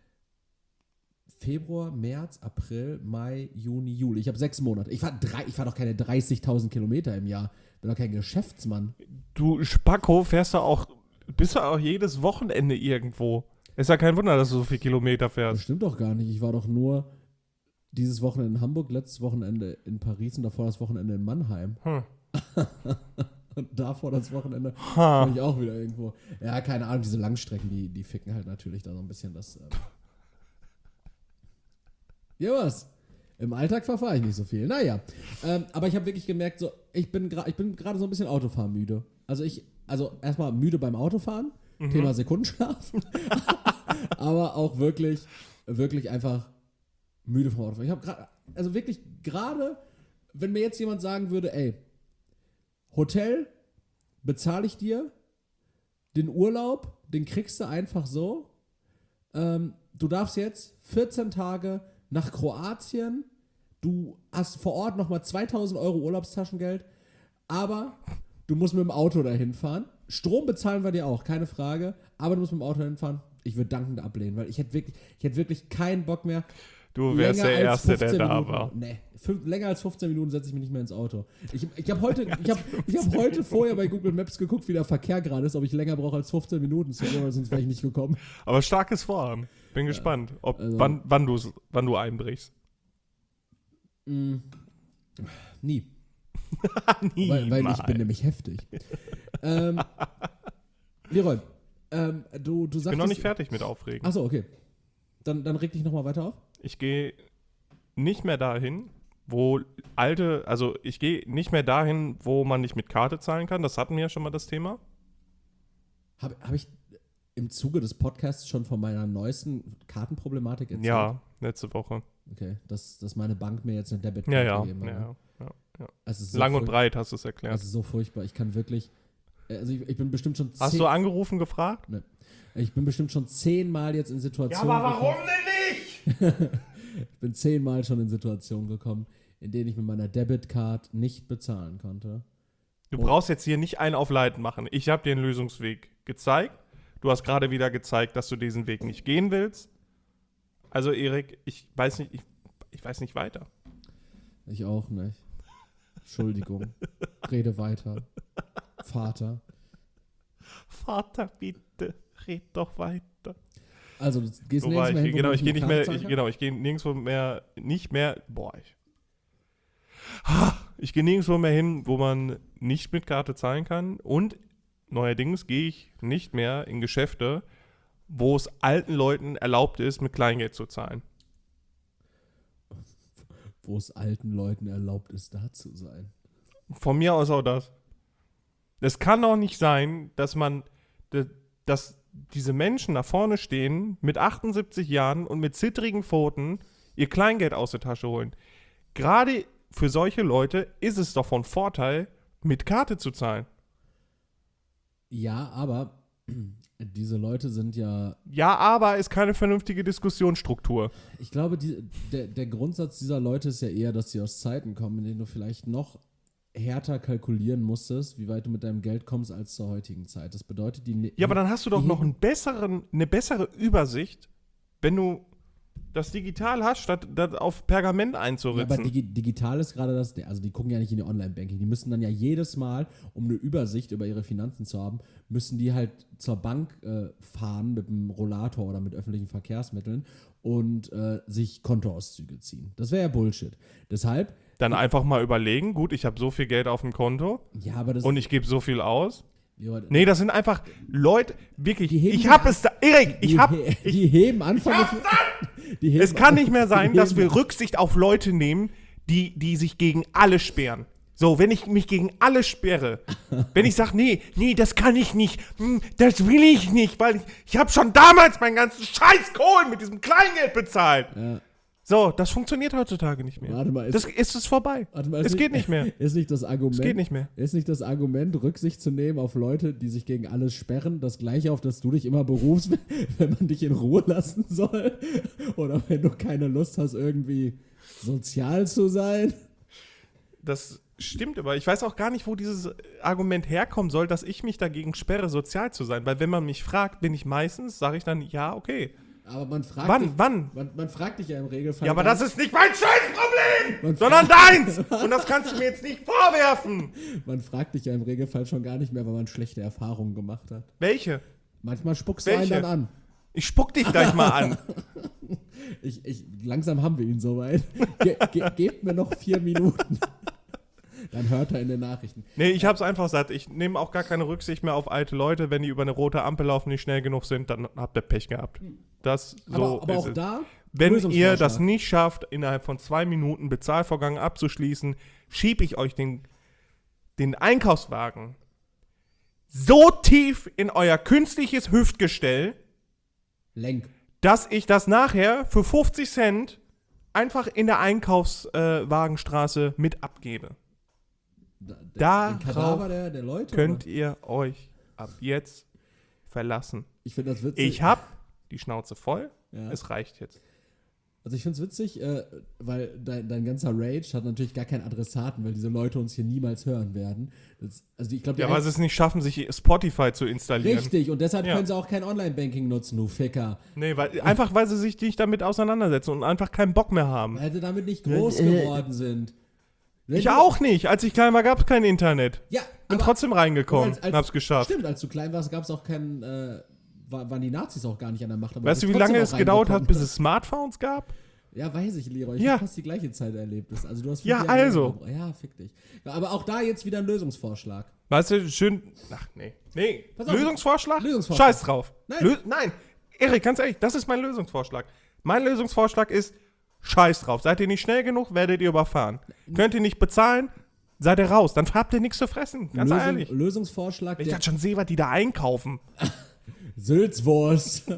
Speaker 2: Februar, März, April, Mai, Juni, Juli. Ich habe sechs Monate. Ich fahre fahr doch keine dreißigtausend Kilometer im Jahr. Bin doch kein Geschäftsmann.
Speaker 1: Du Spacko, fährst du auch, bist du auch jedes Wochenende irgendwo. Ist ja kein Wunder, dass du so viele Kilometer
Speaker 2: Das
Speaker 1: fährst.
Speaker 2: stimmt doch gar nicht. Ich war doch nur dieses Wochenende in Hamburg, letztes Wochenende in Paris und davor das Wochenende in Mannheim.
Speaker 1: Hm.
Speaker 2: Und davor das Wochenende
Speaker 1: Ha.
Speaker 2: war ich auch wieder irgendwo. Ja, keine Ahnung, diese Langstrecken, die, die ficken halt natürlich da so ein bisschen das. Ähm ja, was? Im Alltag verfahre ich nicht so viel. Naja, ähm, aber ich habe wirklich gemerkt, so, ich bin gerade ich bin gerade so ein bisschen Autofahrmüde. Also ich, also erstmal müde beim Autofahren,
Speaker 1: Mhm.
Speaker 2: Thema Sekundenschlaf, aber auch wirklich, wirklich einfach müde vom Autofahren. Ich habe gerade, also wirklich gerade, wenn mir jetzt jemand sagen würde, ey, Hotel bezahle ich dir, den Urlaub, den kriegst du einfach so. Ähm, du darfst jetzt vierzehn Tage nach Kroatien, du hast vor Ort nochmal zweitausend Euro Urlaubstaschengeld, aber du musst mit dem Auto dahin fahren. Strom bezahlen wir dir auch, keine Frage, aber du musst mit dem Auto dahin fahren. Ich würde dankend ablehnen, weil ich hätte wirklich, ich hätte wirklich keinen Bock mehr.
Speaker 1: Du wärst
Speaker 2: länger
Speaker 1: der
Speaker 2: als
Speaker 1: Erste, der
Speaker 2: fünfzehn
Speaker 1: da
Speaker 2: Minuten,
Speaker 1: war.
Speaker 2: Nee, fünf, länger als fünfzehn Minuten setze ich mich nicht mehr ins Auto. Ich, ich habe heute, ich hab, ich hab heute vorher bei Google Maps geguckt, wie der Verkehr gerade ist, ob ich länger brauche als fünfzehn Minuten zu gehen, sonst wäre ich nicht gekommen.
Speaker 1: Aber starkes Vorhaben. Bin gespannt, ob,
Speaker 2: also-
Speaker 1: wann, wann, du's, wann du einbrichst.
Speaker 2: Mm, nie.
Speaker 1: Niemals.
Speaker 2: Weil, weil ich bin nämlich heftig. ähm, Leroy, ähm, du, du
Speaker 1: Ich
Speaker 2: sagst.
Speaker 1: bin noch nicht fertig mit Aufregen.
Speaker 2: Achso, okay. Dann, dann reg dich nochmal weiter auf.
Speaker 1: Ich gehe nicht mehr dahin, wo alte, also ich gehe nicht mehr dahin, wo man nicht mit Karte zahlen kann. Das hatten wir ja schon mal das Thema.
Speaker 2: Habe hab ich im Zuge des Podcasts schon von meiner neuesten Kartenproblematik erzählt?
Speaker 1: Ja, letzte Woche.
Speaker 2: Okay, dass, dass meine Bank mir jetzt eine Debitkarte
Speaker 1: Ja, ja,
Speaker 2: gegeben hat.
Speaker 1: ja, ja, ja.
Speaker 2: Es ist so
Speaker 1: Lang und
Speaker 2: furch-
Speaker 1: breit hast du es erklärt.
Speaker 2: Es ist so furchtbar. Ich kann wirklich. Also ich, ich bin bestimmt schon
Speaker 1: Hast
Speaker 2: zehn,
Speaker 1: du angerufen, gefragt?
Speaker 2: ich bin bestimmt schon zehnmal jetzt in Situationen. gekommen-
Speaker 1: denn nicht?
Speaker 2: Ich bin zehnmal schon in Situationen gekommen, in denen ich mit meiner Debitcard nicht bezahlen konnte.
Speaker 1: Du
Speaker 2: Oh.
Speaker 1: brauchst jetzt hier nicht einen auf Leid machen. Ich habe dir einen Lösungsweg gezeigt. Du hast gerade wieder gezeigt, dass du diesen Weg nicht gehen willst. Also Erik, ich weiß nicht, ich, ich weiß nicht weiter.
Speaker 2: Ich auch nicht. Entschuldigung. Rede weiter. Vater.
Speaker 1: Vater, bitte, red doch weiter.
Speaker 2: Also, du gehst
Speaker 1: So
Speaker 2: nirgends
Speaker 1: war
Speaker 2: mehr
Speaker 1: ich,
Speaker 2: hin, wo
Speaker 1: genau,
Speaker 2: man
Speaker 1: ich gehe
Speaker 2: mit
Speaker 1: nicht mehr,
Speaker 2: Karte
Speaker 1: ich,
Speaker 2: zahlen
Speaker 1: genau, ich gehe nirgendwo mehr, nicht mehr, boah, ich, Ha, ich gehe nirgendwo mehr hin, wo man nicht mit Karte zahlen kann und neuerdings gehe ich nicht mehr in Geschäfte, wo es alten Leuten erlaubt ist, mit Kleingeld zu zahlen.
Speaker 2: kann? Wo es alten Leuten erlaubt ist, da zu sein.
Speaker 1: Von mir aus auch das. Es kann doch nicht sein, dass man, dass diese Menschen da vorne stehen mit achtundsiebzig Jahren und mit zittrigen Pfoten ihr Kleingeld aus der Tasche holen. Gerade für solche Leute ist es doch von Vorteil, mit Karte zu zahlen.
Speaker 2: Ja, aber diese Leute sind ja,
Speaker 1: Ja, aber ist keine vernünftige Diskussionsstruktur.
Speaker 2: ich glaube, die, der, der Grundsatz dieser Leute ist ja eher, dass sie aus Zeiten kommen, in denen du vielleicht noch härter kalkulieren musstest, wie weit du mit deinem Geld kommst als zur heutigen Zeit. Das bedeutet, die...
Speaker 1: Ja, aber dann hast du doch
Speaker 2: die-
Speaker 1: noch einen besseren, eine bessere Übersicht, wenn du das digital hast, statt das auf Pergament
Speaker 2: Ja,
Speaker 1: einzuritzen.
Speaker 2: aber digi digital ist gerade das, also die gucken ja nicht in die Online-Banking, die müssen dann ja jedes Mal, um eine Übersicht über ihre Finanzen zu haben, müssen die halt zur Bank äh, fahren mit einem Rollator oder mit öffentlichen Verkehrsmitteln und äh, sich Kontoauszüge ziehen. Das wäre ja Bullshit. Deshalb,
Speaker 1: Dann einfach mal überlegen, gut, ich habe so viel Geld auf dem Konto
Speaker 2: ja, aber das
Speaker 1: und ich gebe so viel aus.
Speaker 2: ja,
Speaker 1: Nee, das sind einfach Leute, wirklich,
Speaker 2: Die heben
Speaker 1: ich
Speaker 2: sich
Speaker 1: habe
Speaker 2: an-
Speaker 1: es da, Erik, ich
Speaker 2: die,
Speaker 1: habe,
Speaker 2: he die heben Anfang des, die heben,
Speaker 1: es kann nicht mehr sein,
Speaker 2: die
Speaker 1: dass
Speaker 2: heben-
Speaker 1: wir Rücksicht auf Leute nehmen, die, die sich gegen alle sperren. So, wenn ich mich gegen alle sperre, wenn ich sage, nee, nee, das kann ich nicht, hm, das will ich nicht, weil ich, ich habe schon damals meinen ganzen Scheiß Kohlen mit diesem Kleingeld bezahlt.
Speaker 2: Ja.
Speaker 1: So, das funktioniert heutzutage nicht mehr.
Speaker 2: Warte mal, ist-
Speaker 1: das ist es vorbei.
Speaker 2: Warte mal, ist
Speaker 1: Es geht nicht mehr.
Speaker 2: Ist nicht das Argument,
Speaker 1: Es geht nicht mehr.
Speaker 2: Ist nicht das Argument, Rücksicht zu nehmen auf Leute, die sich gegen alles sperren, das gleiche, auf das du dich immer berufst, wenn man dich in Ruhe lassen soll? Oder wenn du keine Lust hast, irgendwie sozial zu sein?
Speaker 1: Das stimmt, aber ich weiß auch gar nicht, wo dieses Argument herkommen soll, dass ich mich dagegen sperre, sozial zu sein. Weil wenn man mich fragt, bin ich meistens, sage ich dann, ja, okay.
Speaker 2: Aber man fragt
Speaker 1: Wann,
Speaker 2: dich,
Speaker 1: wann?
Speaker 2: Man, man fragt dich ja im Regelfall.
Speaker 1: Ja, aber
Speaker 2: gar
Speaker 1: das ist nicht mein Scheißproblem,
Speaker 2: Man
Speaker 1: sondern deins. Und das kannst du mir jetzt nicht vorwerfen.
Speaker 2: nicht, man fragt dich ja im Regelfall schon gar nicht mehr, weil man schlechte Erfahrungen gemacht hat.
Speaker 1: Welche?
Speaker 2: Manchmal spuckst du einen
Speaker 1: Welche?
Speaker 2: dann an.
Speaker 1: Ich spuck dich gleich mal an.
Speaker 2: Ich, ich, langsam haben wir ihn soweit. Ge ge gebt mir noch vier Minuten. Dann hört er in den Nachrichten.
Speaker 1: Nee, ich hab's einfach satt. Ich nehme auch gar keine Rücksicht mehr auf alte Leute. Wenn die über eine rote Ampel laufen, nicht schnell genug sind, dann habt ihr Pech gehabt. Das so
Speaker 2: aber aber
Speaker 1: ist
Speaker 2: auch
Speaker 1: es.
Speaker 2: da,
Speaker 1: Wenn ihr
Speaker 2: Lösungsvorschlag.
Speaker 1: das nicht schafft, innerhalb von zwei Minuten Bezahlvorgang abzuschließen, schiebe ich euch den, den Einkaufswagen so tief in euer künstliches Hüftgestell,
Speaker 2: Lenk.
Speaker 1: dass ich das nachher für fünfzig Cent einfach in der Einkaufswagenstraße mit abgebe.
Speaker 2: Da, der,
Speaker 1: Darauf
Speaker 2: den Kadaver der, der Leute?
Speaker 1: Könnt
Speaker 2: oder?
Speaker 1: ihr euch ab jetzt verlassen.
Speaker 2: Ich finde das witzig.
Speaker 1: Ich hab die Schnauze voll.
Speaker 2: Ja.
Speaker 1: Es reicht jetzt.
Speaker 2: Also ich finde es witzig, äh, weil dein, dein ganzer Rage hat natürlich gar keinen Adressaten, weil diese Leute uns hier niemals hören werden. Das, also ich glaube,
Speaker 1: Ja, weil sie es nicht schaffen, sich Spotify zu installieren.
Speaker 2: richtig, und deshalb
Speaker 1: Ja.
Speaker 2: können sie auch kein Online-Banking nutzen, du Ficker.
Speaker 1: Nee, weil, einfach weil sie sich nicht damit auseinandersetzen und einfach keinen Bock mehr haben.
Speaker 2: Weil sie damit nicht groß
Speaker 1: Äh,
Speaker 2: geworden sind. Wenn
Speaker 1: Ich
Speaker 2: du-
Speaker 1: auch nicht. Als ich klein war, gab es kein Internet.
Speaker 2: Ja,
Speaker 1: Bin
Speaker 2: aber-
Speaker 1: trotzdem reingekommen
Speaker 2: als- als-
Speaker 1: und hab's geschafft.
Speaker 2: Stimmt, als du klein warst, gab es auch keinen, äh, war, waren die Nazis auch gar nicht an der Macht. aber
Speaker 1: Weißt du,
Speaker 2: bist
Speaker 1: wie lange
Speaker 2: trotzdem
Speaker 1: es gedauert hat,
Speaker 2: reingekommen.
Speaker 1: bis es Smartphones gab?
Speaker 2: Ja, weiß ich, Leroy. Ich
Speaker 1: Ja.
Speaker 2: habe fast die gleiche Zeit erlebt. Das- Also du hast fünf
Speaker 1: Ja,
Speaker 2: Jahre
Speaker 1: also.
Speaker 2: gebraucht. Ja, fick dich. Ja, aber auch da jetzt wieder ein Lösungsvorschlag.
Speaker 1: Weißt du, schön. Ach, nee. Nee.
Speaker 2: Pass auf.
Speaker 1: Lösungsvorschlag?
Speaker 2: Lösungsvorschlag.
Speaker 1: Scheiß drauf.
Speaker 2: Nein.
Speaker 1: Lö Nein. Erik, ganz ehrlich, das ist mein Lösungsvorschlag. Mein Lösungsvorschlag ist: Scheiß drauf. Seid ihr nicht schnell genug, werdet ihr überfahren. Könnt ihr nicht bezahlen, seid ihr raus. Dann habt ihr nichts zu fressen. Ganz
Speaker 2: Lösung,
Speaker 1: ehrlich.
Speaker 2: Lösungsvorschlag
Speaker 1: Wenn ich
Speaker 2: der
Speaker 1: das schon sehe, was die da einkaufen.
Speaker 2: Sülzwurst.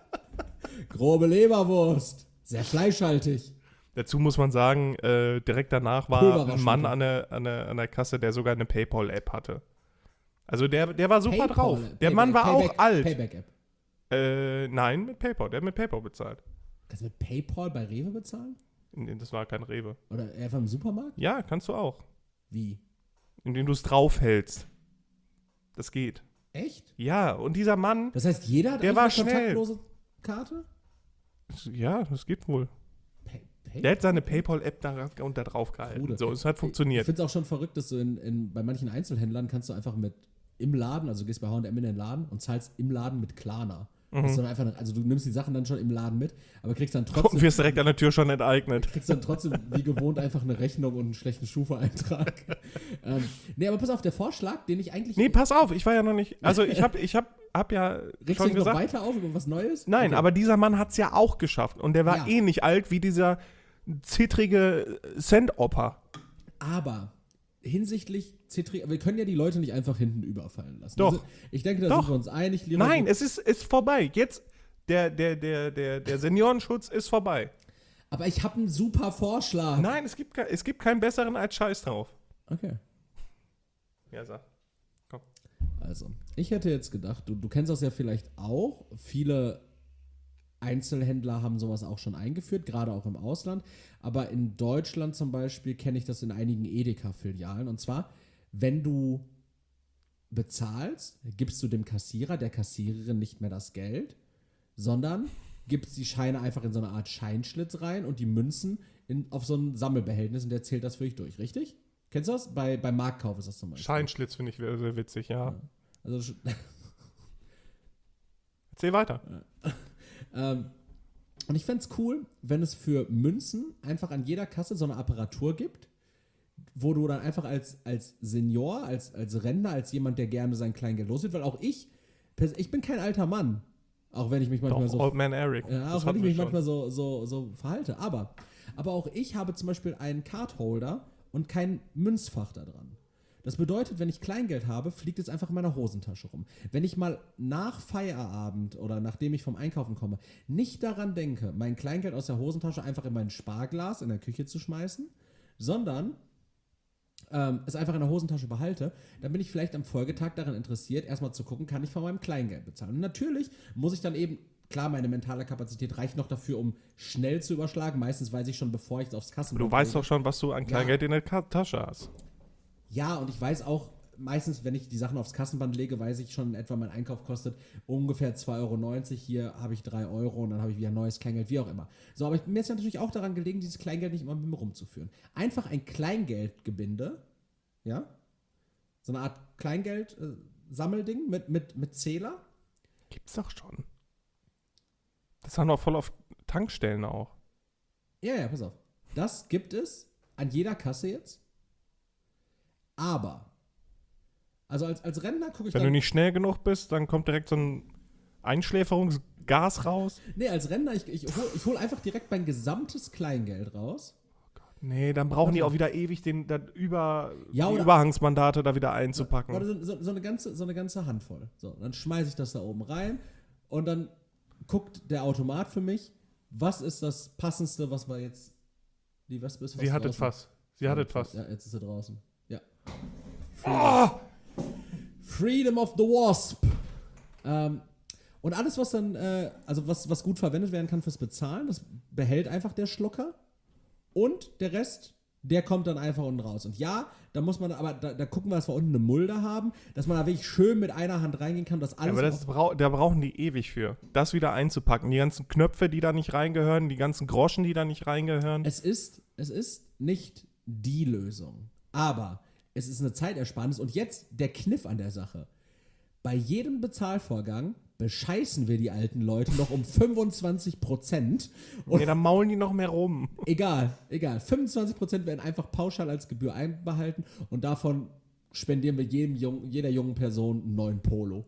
Speaker 2: Grobe Leberwurst. Sehr fleischhaltig.
Speaker 1: Dazu muss man sagen, äh, direkt danach war
Speaker 2: Pulverwaschen.
Speaker 1: ein Mann an der, an, der, an der Kasse, der sogar eine PayPal-App hatte. Also der, der war super
Speaker 2: PayPal,
Speaker 1: drauf. Der
Speaker 2: Payback-
Speaker 1: Mann war
Speaker 2: Payback-
Speaker 1: auch alt.
Speaker 2: Payback-App.
Speaker 1: Äh, nein, mit PayPal. Der hat mit PayPal bezahlt.
Speaker 2: Kannst du mit PayPal bei Rewe bezahlen?
Speaker 1: Nee, das war kein Rewe.
Speaker 2: Oder einfach im Supermarkt?
Speaker 1: Ja, kannst du auch.
Speaker 2: Wie?
Speaker 1: Indem du es draufhältst. Das geht.
Speaker 2: Echt?
Speaker 1: Ja, und dieser Mann,
Speaker 2: Das heißt, jeder hat
Speaker 1: Der
Speaker 2: eigentlich
Speaker 1: war
Speaker 2: eine
Speaker 1: schnell.
Speaker 2: kontaktlose Karte?
Speaker 1: ja, das geht wohl.
Speaker 2: Pay Paypal?
Speaker 1: Der hat seine PayPal-App da, und da drauf gehalten.
Speaker 2: Bruder.
Speaker 1: So, es hat
Speaker 2: Ich
Speaker 1: funktioniert.
Speaker 2: finde es auch schon verrückt, dass du in, in, bei manchen Einzelhändlern kannst du einfach mit im Laden, also du gehst bei H und M in den Laden und zahlst im Laden mit Klarna.
Speaker 1: Mhm.
Speaker 2: Das ist dann einfach, also du nimmst die Sachen dann schon im Laden mit, aber kriegst dann trotzdem,
Speaker 1: Und wirst direkt an der Tür schon enteignet.
Speaker 2: kriegst dann trotzdem wie gewohnt einfach eine Rechnung und einen schlechten Schufa-Eintrag. ähm, nee, aber pass auf, der Vorschlag, den ich eigentlich...
Speaker 1: Nee, pass auf, ich war ja noch nicht. Also, ich habe ich hab, hab ja
Speaker 2: Regst du
Speaker 1: schon
Speaker 2: dich noch
Speaker 1: gesagt.
Speaker 2: weiter auf über was Neues?
Speaker 1: Nein,
Speaker 2: Okay.
Speaker 1: aber dieser Mann hat es ja auch geschafft. Und der war
Speaker 2: Ja.
Speaker 1: ähnlich alt wie dieser zittrige Sand-Opa.
Speaker 2: Aber hinsichtlich Citri, wir können ja die Leute nicht einfach hinten überfallen lassen.
Speaker 1: Doch.
Speaker 2: Also, ich denke, da
Speaker 1: Doch.
Speaker 2: sind wir uns einig. Lira,
Speaker 1: Nein,
Speaker 2: du-
Speaker 1: es ist, ist vorbei. Jetzt, der, der, der, der, der Seniorenschutz ist vorbei.
Speaker 2: aber ich habe einen super Vorschlag.
Speaker 1: Nein, es gibt, ke- es gibt keinen besseren als Scheiß drauf.
Speaker 2: Okay.
Speaker 1: Ja, sag.
Speaker 2: Also, ich hätte jetzt gedacht, du, du kennst das ja vielleicht auch. Viele Einzelhändler haben sowas auch schon eingeführt, gerade auch im Ausland. Aber in Deutschland zum Beispiel kenne ich das in einigen Edeka-Filialen. Und zwar, wenn du bezahlst, gibst du dem Kassierer, der Kassiererin nicht mehr das Geld, sondern gibst die Scheine einfach in so eine Art Scheinschlitz rein und die Münzen in, auf so ein Sammelbehältnis und der zählt das für dich durch, richtig? Kennst du das? Bei, beim Marktkauf ist das zum Beispiel.
Speaker 1: Scheinschlitz finde ich sehr, sehr witzig, ja.
Speaker 2: Also,
Speaker 1: Erzähl weiter.
Speaker 2: ähm, und ich fände es cool, wenn es für Münzen einfach an jeder Kasse so eine Apparatur gibt, wo du dann einfach als, als Senior, als, als Rentner, als jemand, der gerne sein Kleingeld los wird, weil auch ich, pers- ich bin kein alter Mann, auch wenn ich mich manchmal
Speaker 1: Doch,
Speaker 2: so
Speaker 1: Old Man Eric.
Speaker 2: Ja,
Speaker 1: Das
Speaker 2: auch wenn
Speaker 1: hatten
Speaker 2: ich
Speaker 1: wir
Speaker 2: mich
Speaker 1: schon.
Speaker 2: manchmal so, so, so verhalte. Aber, aber auch ich habe zum Beispiel einen Cardholder und kein Münzfach da dran. Das bedeutet, wenn ich Kleingeld habe, fliegt es einfach in meiner Hosentasche rum. Wenn ich mal nach Feierabend oder nachdem ich vom Einkaufen komme, nicht daran denke, mein Kleingeld aus der Hosentasche einfach in mein Sparglas in der Küche zu schmeißen, sondern ähm, es einfach in der Hosentasche behalte, dann bin ich vielleicht am Folgetag daran interessiert, erstmal zu gucken, kann ich von meinem Kleingeld bezahlen. Und natürlich muss ich dann eben, klar, meine mentale Kapazität reicht noch dafür, um schnell zu überschlagen. Meistens weiß ich schon, bevor ich es aufs Kassenband
Speaker 1: Du weißt
Speaker 2: lege.
Speaker 1: doch schon, was du an Kleingeld in der Ka- Tasche hast.
Speaker 2: Ja, und ich weiß auch, meistens, wenn ich die Sachen aufs Kassenband lege, weiß ich schon in etwa, mein Einkauf kostet ungefähr zwei Euro neunzig. Hier habe ich drei Euro und dann habe ich wieder neues Kleingeld, wie auch immer. So, aber ich, mir ist natürlich auch daran gelegen, dieses Kleingeld nicht immer mit mir rumzuführen. Einfach ein Kleingeldgebinde, ja, so eine Art Kleingeld-Sammelding mit, mit, mit Zähler.
Speaker 1: Gibt's doch schon. Das haben wir voll auf Tankstellen auch.
Speaker 2: Ja, ja, pass auf. Das gibt es an jeder Kasse jetzt. Aber, also als, als Rentner gucke ich
Speaker 1: Wenn du
Speaker 2: dann...
Speaker 1: nicht schnell genug bist, dann kommt direkt so ein Einschläferungsgas raus.
Speaker 2: Nee, als Rentner, ich, ich hole ich hol einfach direkt mein gesamtes Kleingeld raus.
Speaker 1: Nee, dann brauchen die
Speaker 2: Warte.
Speaker 1: auch wieder ewig den, dann über,
Speaker 2: Ja,
Speaker 1: die
Speaker 2: oder-
Speaker 1: Überhangsmandate da wieder einzupacken.
Speaker 2: Warte, so, so, so, eine ganze, so eine ganze Handvoll. So, dann schmeiße ich das da oben rein und dann guckt der Automat für mich, was ist das Passendste, was wir jetzt... Die Wespe ist fast
Speaker 1: Sie hattet
Speaker 2: draußen.
Speaker 1: fast. Sie hattet fast.
Speaker 2: Ja, jetzt ist sie draußen. Ja.
Speaker 1: Oh!
Speaker 2: Freedom of the Wasp. Ähm, und alles, was dann, äh, also was, was gut verwendet werden kann fürs Bezahlen, das behält einfach der Schlucker. Und der Rest, der kommt dann einfach unten raus. Und ja, da muss man, aber da, da gucken wir, dass wir unten eine Mulde haben, dass man da wirklich schön mit einer Hand reingehen kann, dass alles.
Speaker 1: Aber das brau da brauchen die ewig für, das wieder einzupacken. Die ganzen Knöpfe, die da nicht reingehören, die ganzen Groschen, die da nicht reingehören.
Speaker 2: es ist, es ist nicht die Lösung. Aber es ist eine Zeitersparnis. Und jetzt der Kniff an der Sache. Bei jedem Bezahlvorgang bescheißen wir die alten Leute noch um fünfundzwanzig Prozent. Und
Speaker 1: Nee, dann maulen die noch mehr rum.
Speaker 2: egal, egal. fünfundzwanzig Prozent werden einfach pauschal als Gebühr einbehalten und davon spendieren wir jedem Jung, jeder jungen Person einen neuen Polo.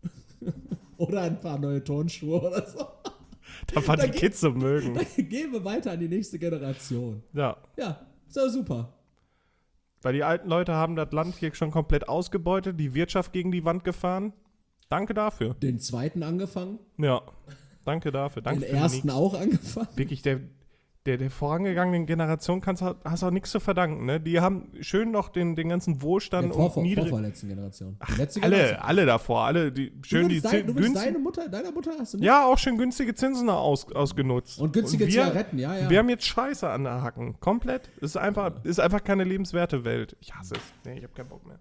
Speaker 2: Oder ein paar neue Turnschuhe oder so.
Speaker 1: Da war
Speaker 2: Da
Speaker 1: die
Speaker 2: geht-
Speaker 1: Kids so mögen.
Speaker 2: Dann gehen wir weiter an die nächste Generation.
Speaker 1: Ja,
Speaker 2: Ja, ist ja super.
Speaker 1: weil die alten Leute haben das Land hier schon komplett ausgebeutet, die Wirtschaft gegen die Wand gefahren. Danke dafür.
Speaker 2: Den zweiten angefangen,
Speaker 1: Ja, danke dafür. Danke
Speaker 2: den
Speaker 1: für
Speaker 2: ersten
Speaker 1: nichts.
Speaker 2: auch angefangen.
Speaker 1: Wirklich, der, der, der vorangegangenen Generation kannst, du- hast du auch nichts zu verdanken. Ne? Die haben schön noch den, den ganzen Wohlstand
Speaker 2: Der vor,
Speaker 1: und
Speaker 2: vor,
Speaker 1: niedrig.
Speaker 2: vorvorletzten Generation. Die letzte
Speaker 1: Alle,
Speaker 2: Generation.
Speaker 1: alle davor, alle, die schön
Speaker 2: Du
Speaker 1: die
Speaker 2: willst, dein,
Speaker 1: Zin-
Speaker 2: du willst
Speaker 1: günst-
Speaker 2: deine Mutter, deiner Mutter hast du nicht.
Speaker 1: Ja, auch schön günstige Zinsen aus, ausgenutzt.
Speaker 2: Und günstige
Speaker 1: wir,
Speaker 2: Zigaretten, ja, ja.
Speaker 1: Wir haben jetzt Scheiße an der Hacken. Komplett. Ist einfach, ist einfach keine lebenswerte Welt. Ich hasse es. Nee, ich habe keinen Bock mehr.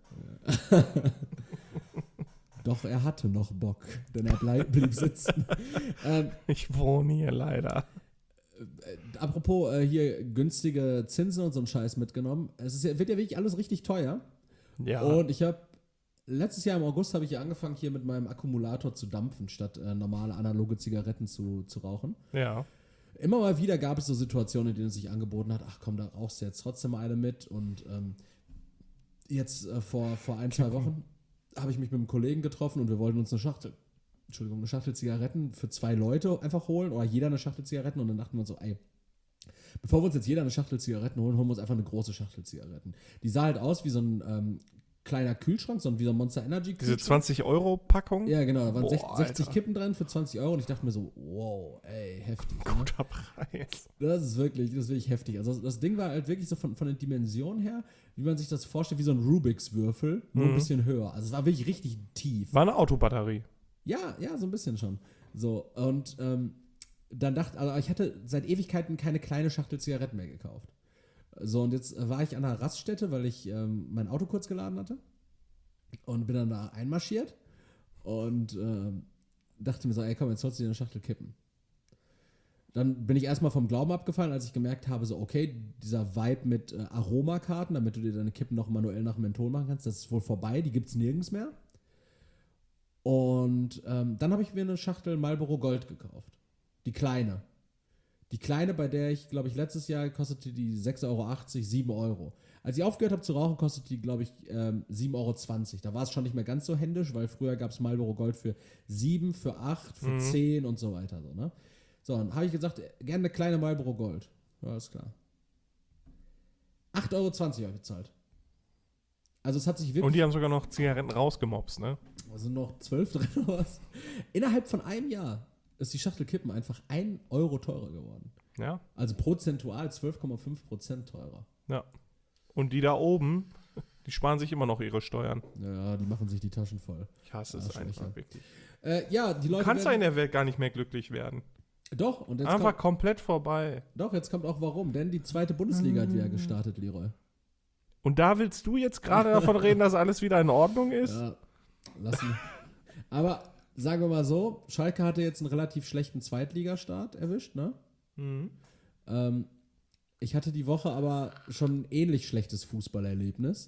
Speaker 2: Doch, er hatte noch Bock, denn er bleib, blieb sitzen. ähm,
Speaker 1: Ich wohne hier leider.
Speaker 2: Äh, apropos äh, hier günstige Zinsen und so ein Scheiß mitgenommen. Es ist ja, wird ja wirklich alles richtig teuer.
Speaker 1: Ja.
Speaker 2: Und ich habe letztes Jahr im August habe ich ja angefangen, hier mit meinem Akkumulator zu dampfen, statt äh, normale analoge Zigaretten zu, zu rauchen.
Speaker 1: Ja.
Speaker 2: Immer mal wieder gab es so Situationen, in denen es sich angeboten hat, ach komm, da rauchst du jetzt trotzdem mal eine mit. Und ähm, jetzt äh, vor, vor ein, zwei Wochen habe ich mich mit einem Kollegen getroffen und wir wollten uns eine Schachtel, Entschuldigung, eine Schachtel Zigaretten für zwei Leute einfach holen oder jeder eine Schachtel Zigaretten und dann dachten wir uns so, ey, bevor wir uns jetzt jeder eine Schachtel Zigaretten holen, holen wir uns einfach eine große Schachtel Zigaretten. Die sah halt aus wie so ein ähm, kleiner Kühlschrank, so ein, wie so ein Monster Energy Kühlschrank.
Speaker 1: Diese zwanzig-Euro-Packung?
Speaker 2: Ja, genau, da waren
Speaker 1: Boah,
Speaker 2: sechzig
Speaker 1: Alter.
Speaker 2: Kippen drin für zwanzig Euro und ich dachte mir so, wow, ey, heftig. Ne?
Speaker 1: Guter Preis.
Speaker 2: Das ist wirklich, das ist wirklich heftig. Also das Ding war halt wirklich so von, von den Dimensionen her, wie man sich das vorstellt, wie so ein Rubiks-Würfel, nur
Speaker 1: Mhm.
Speaker 2: ein bisschen höher. Also es war wirklich richtig tief.
Speaker 1: War eine Autobatterie.
Speaker 2: Ja, ja, so ein bisschen schon. So, und ähm, dann dachte, also ich hatte seit Ewigkeiten keine kleine Schachtel Zigaretten mehr gekauft. So, und jetzt äh, war ich an einer Raststätte, weil ich ähm, mein Auto kurz geladen hatte und bin dann da einmarschiert und ähm, dachte mir so, ey komm, jetzt sollst du dir eine Schachtel kippen. Dann bin ich erstmal vom Glauben abgefallen, als ich gemerkt habe, so okay, dieser Vibe mit äh, Aromakarten, damit du dir deine Kippen noch manuell nach Menthol machen kannst, das ist wohl vorbei, die gibt's nirgends mehr. Und ähm, dann habe ich mir eine Schachtel Marlboro Gold gekauft. Die kleine. Die kleine, bei der ich, glaube ich, letztes Jahr kostete die sechs Euro achtzig, sieben Euro. Als ich aufgehört habe zu rauchen, kostete die, glaube ich, ähm, sieben Euro zwanzig. Da war es schon nicht mehr ganz so händisch, weil früher gab es Marlboro Gold für sieben, für acht, für
Speaker 1: Mhm.
Speaker 2: zehn und so weiter. So, ne? So, dann habe ich gesagt, gerne eine kleine Marlboro Gold. Ja, alles klar. acht Euro zwanzig habe ich bezahlt. Also es hat sich wirklich...
Speaker 1: Und die haben sogar noch Zigaretten rausgemobst, ne?
Speaker 2: Also noch zwölf drin oder was? Innerhalb von einem Jahr ist die Schachtel Kippen einfach ein Euro teurer geworden.
Speaker 1: Ja.
Speaker 2: Also prozentual zwölf Komma fünf Prozent teurer.
Speaker 1: Ja. Und die da oben, die sparen sich immer noch ihre Steuern.
Speaker 2: Ja, die machen sich die Taschen voll.
Speaker 1: Ich hasse es
Speaker 2: Arschlöcher.
Speaker 1: einfach wirklich.
Speaker 2: Äh, ja, die
Speaker 1: Du
Speaker 2: Leute.
Speaker 1: kannst ja in
Speaker 2: werden,
Speaker 1: der Welt gar nicht mehr glücklich werden.
Speaker 2: doch, und jetzt
Speaker 1: Einfach
Speaker 2: kommt,
Speaker 1: komplett vorbei.
Speaker 2: doch, jetzt kommt auch warum. Denn die zweite Bundesliga hat wieder gestartet, Leroy.
Speaker 1: Und da willst du jetzt gerade davon reden, dass alles wieder in Ordnung ist?
Speaker 2: Ja, lassen. Aber sagen wir mal so, Schalke hatte jetzt einen relativ schlechten Zweitligastart erwischt, ne?
Speaker 1: Mhm.
Speaker 2: Ähm, ich hatte die Woche aber schon ein ähnlich schlechtes Fußballerlebnis.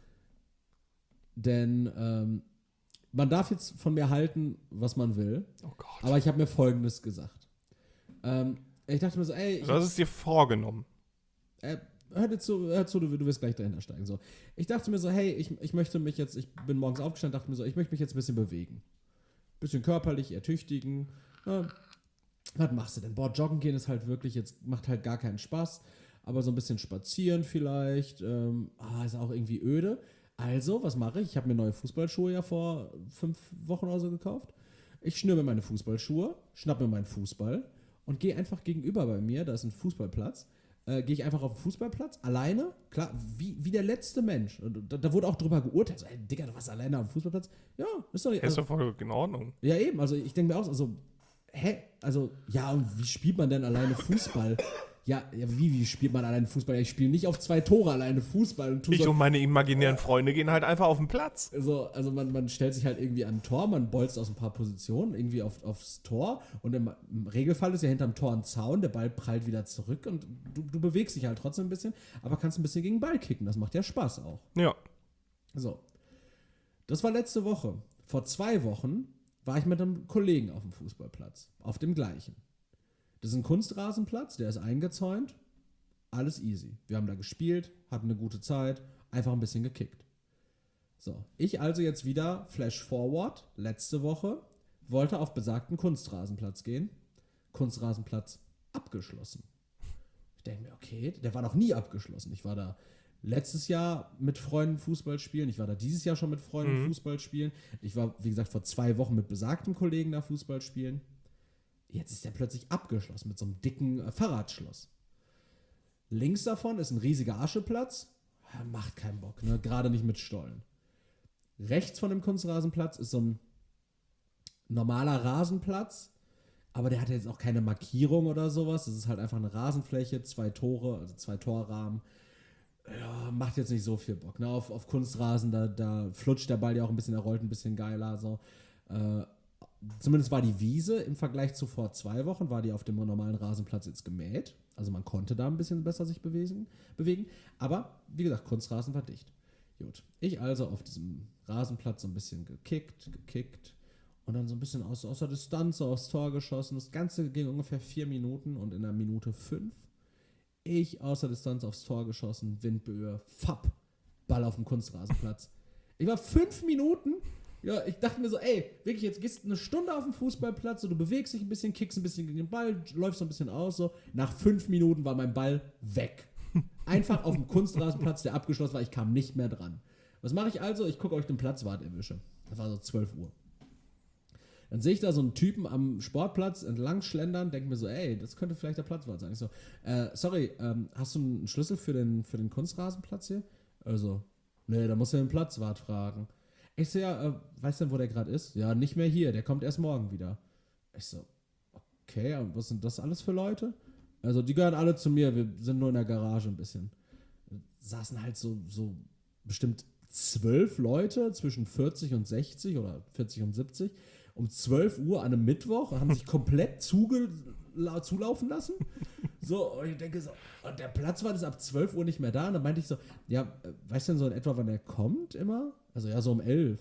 Speaker 2: Denn ähm, man darf jetzt von mir halten, was man will.
Speaker 1: Oh Gott.
Speaker 2: Aber ich habe mir Folgendes gesagt. Ähm, ich dachte mir so, ey, ich,
Speaker 1: Du hast es dir vorgenommen.
Speaker 2: äh, hör dir zu, hör zu du, du wirst gleich dahinter steigen. So. Ich dachte mir so, hey, ich, ich möchte mich jetzt, ich bin morgens aufgestanden, dachte mir so, ich möchte mich jetzt ein bisschen bewegen. Bisschen körperlich ertüchtigen. Ja, was machst du denn? Boah, joggen gehen ist halt wirklich, jetzt macht halt gar keinen Spaß. Aber so ein bisschen spazieren vielleicht, ähm, ah, ist auch irgendwie öde. Also, was mache ich? Ich habe mir neue Fußballschuhe ja vor fünf Wochen oder so gekauft. Ich schnür mir meine Fußballschuhe, schnapp mir meinen Fußball und gehe einfach gegenüber bei mir, da ist ein Fußballplatz, äh, gehe ich einfach auf den Fußballplatz, alleine, klar, wie, wie der letzte Mensch. Da, da wurde auch drüber geurteilt, so, ey, Digga, du warst alleine auf dem Fußballplatz. Ja, ist doch nicht.
Speaker 1: Ist
Speaker 2: Also,
Speaker 1: doch voll in Ordnung.
Speaker 2: ja, eben, also ich denke mir auch, so, also, hä? Also, ja, und wie spielt man denn alleine Fußball? Ja, ja wie, wie spielt man alleine Fußball? Ja, ich spiele nicht auf zwei Tore alleine Fußball und tu
Speaker 1: Ich
Speaker 2: so,
Speaker 1: und meine imaginären Freunde gehen halt einfach auf den Platz.
Speaker 2: so, also man, man stellt sich halt irgendwie an ein Tor, man bolzt aus ein paar Positionen irgendwie auf, aufs Tor und im, im Regelfall ist ja hinterm Tor ein Zaun, der Ball prallt wieder zurück und du, du bewegst dich halt trotzdem ein bisschen, aber kannst ein bisschen gegen den Ball kicken, das macht ja Spaß auch.
Speaker 1: Ja.
Speaker 2: So, das war letzte Woche. Vor zwei Wochen war ich mit einem Kollegen auf dem Fußballplatz, auf dem gleichen. Das ist ein Kunstrasenplatz, der ist eingezäunt, alles easy. Wir haben da gespielt, hatten eine gute Zeit, einfach ein bisschen gekickt. So, ich also jetzt wieder Flash Forward, letzte Woche, wollte auf besagten Kunstrasenplatz gehen. Kunstrasenplatz abgeschlossen. Ich denke mir, okay, der war noch nie abgeschlossen. Ich war da letztes Jahr mit Freunden Fußball spielen, ich war da dieses Jahr schon mit Freunden
Speaker 1: Mhm.
Speaker 2: Fußball spielen. Ich war, wie gesagt, vor zwei Wochen mit besagten Kollegen da Fußball spielen. Jetzt ist der plötzlich abgeschlossen mit so einem dicken äh, Fahrradschloss. Links davon ist ein riesiger Ascheplatz. Ja, macht keinen Bock, ne? Gerade nicht mit Stollen. Rechts von dem Kunstrasenplatz ist so ein normaler Rasenplatz, aber der hat jetzt auch keine Markierung oder sowas. Das ist halt einfach eine Rasenfläche, zwei Tore, also zwei Torrahmen. Ja, macht jetzt nicht so viel Bock. Ne? Auf, auf Kunstrasen, da, da flutscht der Ball ja auch ein bisschen, er rollt ein bisschen geiler. So. Äh, zumindest war die Wiese im Vergleich zu vor zwei Wochen, war die auf dem normalen Rasenplatz jetzt gemäht. Also man konnte da ein bisschen besser sich bewegen. bewegen. Aber, wie gesagt, Kunstrasen war dicht. Gut. Ich also auf diesem Rasenplatz so ein bisschen gekickt, gekickt und dann so ein bisschen aus, aus der Distanz so aufs Tor geschossen. Das Ganze ging ungefähr vier Minuten und in der Minute fünf ich aus der Distanz aufs Tor geschossen, Windböe, fapp, Ball auf dem Kunstrasenplatz. Ich war fünf Minuten, ja, ich dachte mir so, ey, wirklich, jetzt gehst du eine Stunde auf den Fußballplatz, so, du bewegst dich ein bisschen, kickst ein bisschen gegen den Ball, läufst so ein bisschen aus, so. Nach fünf Minuten war mein Ball weg. Einfach auf dem Kunstrasenplatz, der abgeschlossen war, ich kam nicht mehr dran. Was mache ich also? Ich gucke, ob ich den Platzwart erwische. Das war so zwölf Uhr. Dann sehe ich da so einen Typen am Sportplatz entlang schlendern, denke mir so, ey, das könnte vielleicht der Platzwart sein. Ich so, äh, sorry, ähm, hast du einen Schlüssel für den, für den Kunstrasenplatz hier? Also, nee, da musst du den Platzwart fragen. Ich so, ja, äh, weißt du denn, wo der gerade ist? Ja, nicht mehr hier, der kommt erst morgen wieder. Ich so, okay, aber was sind das alles für Leute? Also, die gehören alle zu mir, wir sind nur in der Garage ein bisschen. Saßen halt so, so bestimmt zwölf Leute zwischen vierzig und sechzig oder vierzig und siebzig um zwölf Uhr an einem Mittwoch und haben sich komplett zuge- zulaufen lassen. So, und ich denke so, und der Platzwart ist ab zwölf Uhr nicht mehr da. Und dann meinte ich so, ja, weißt du denn so in etwa, wann er kommt immer? Also ja, so um elf.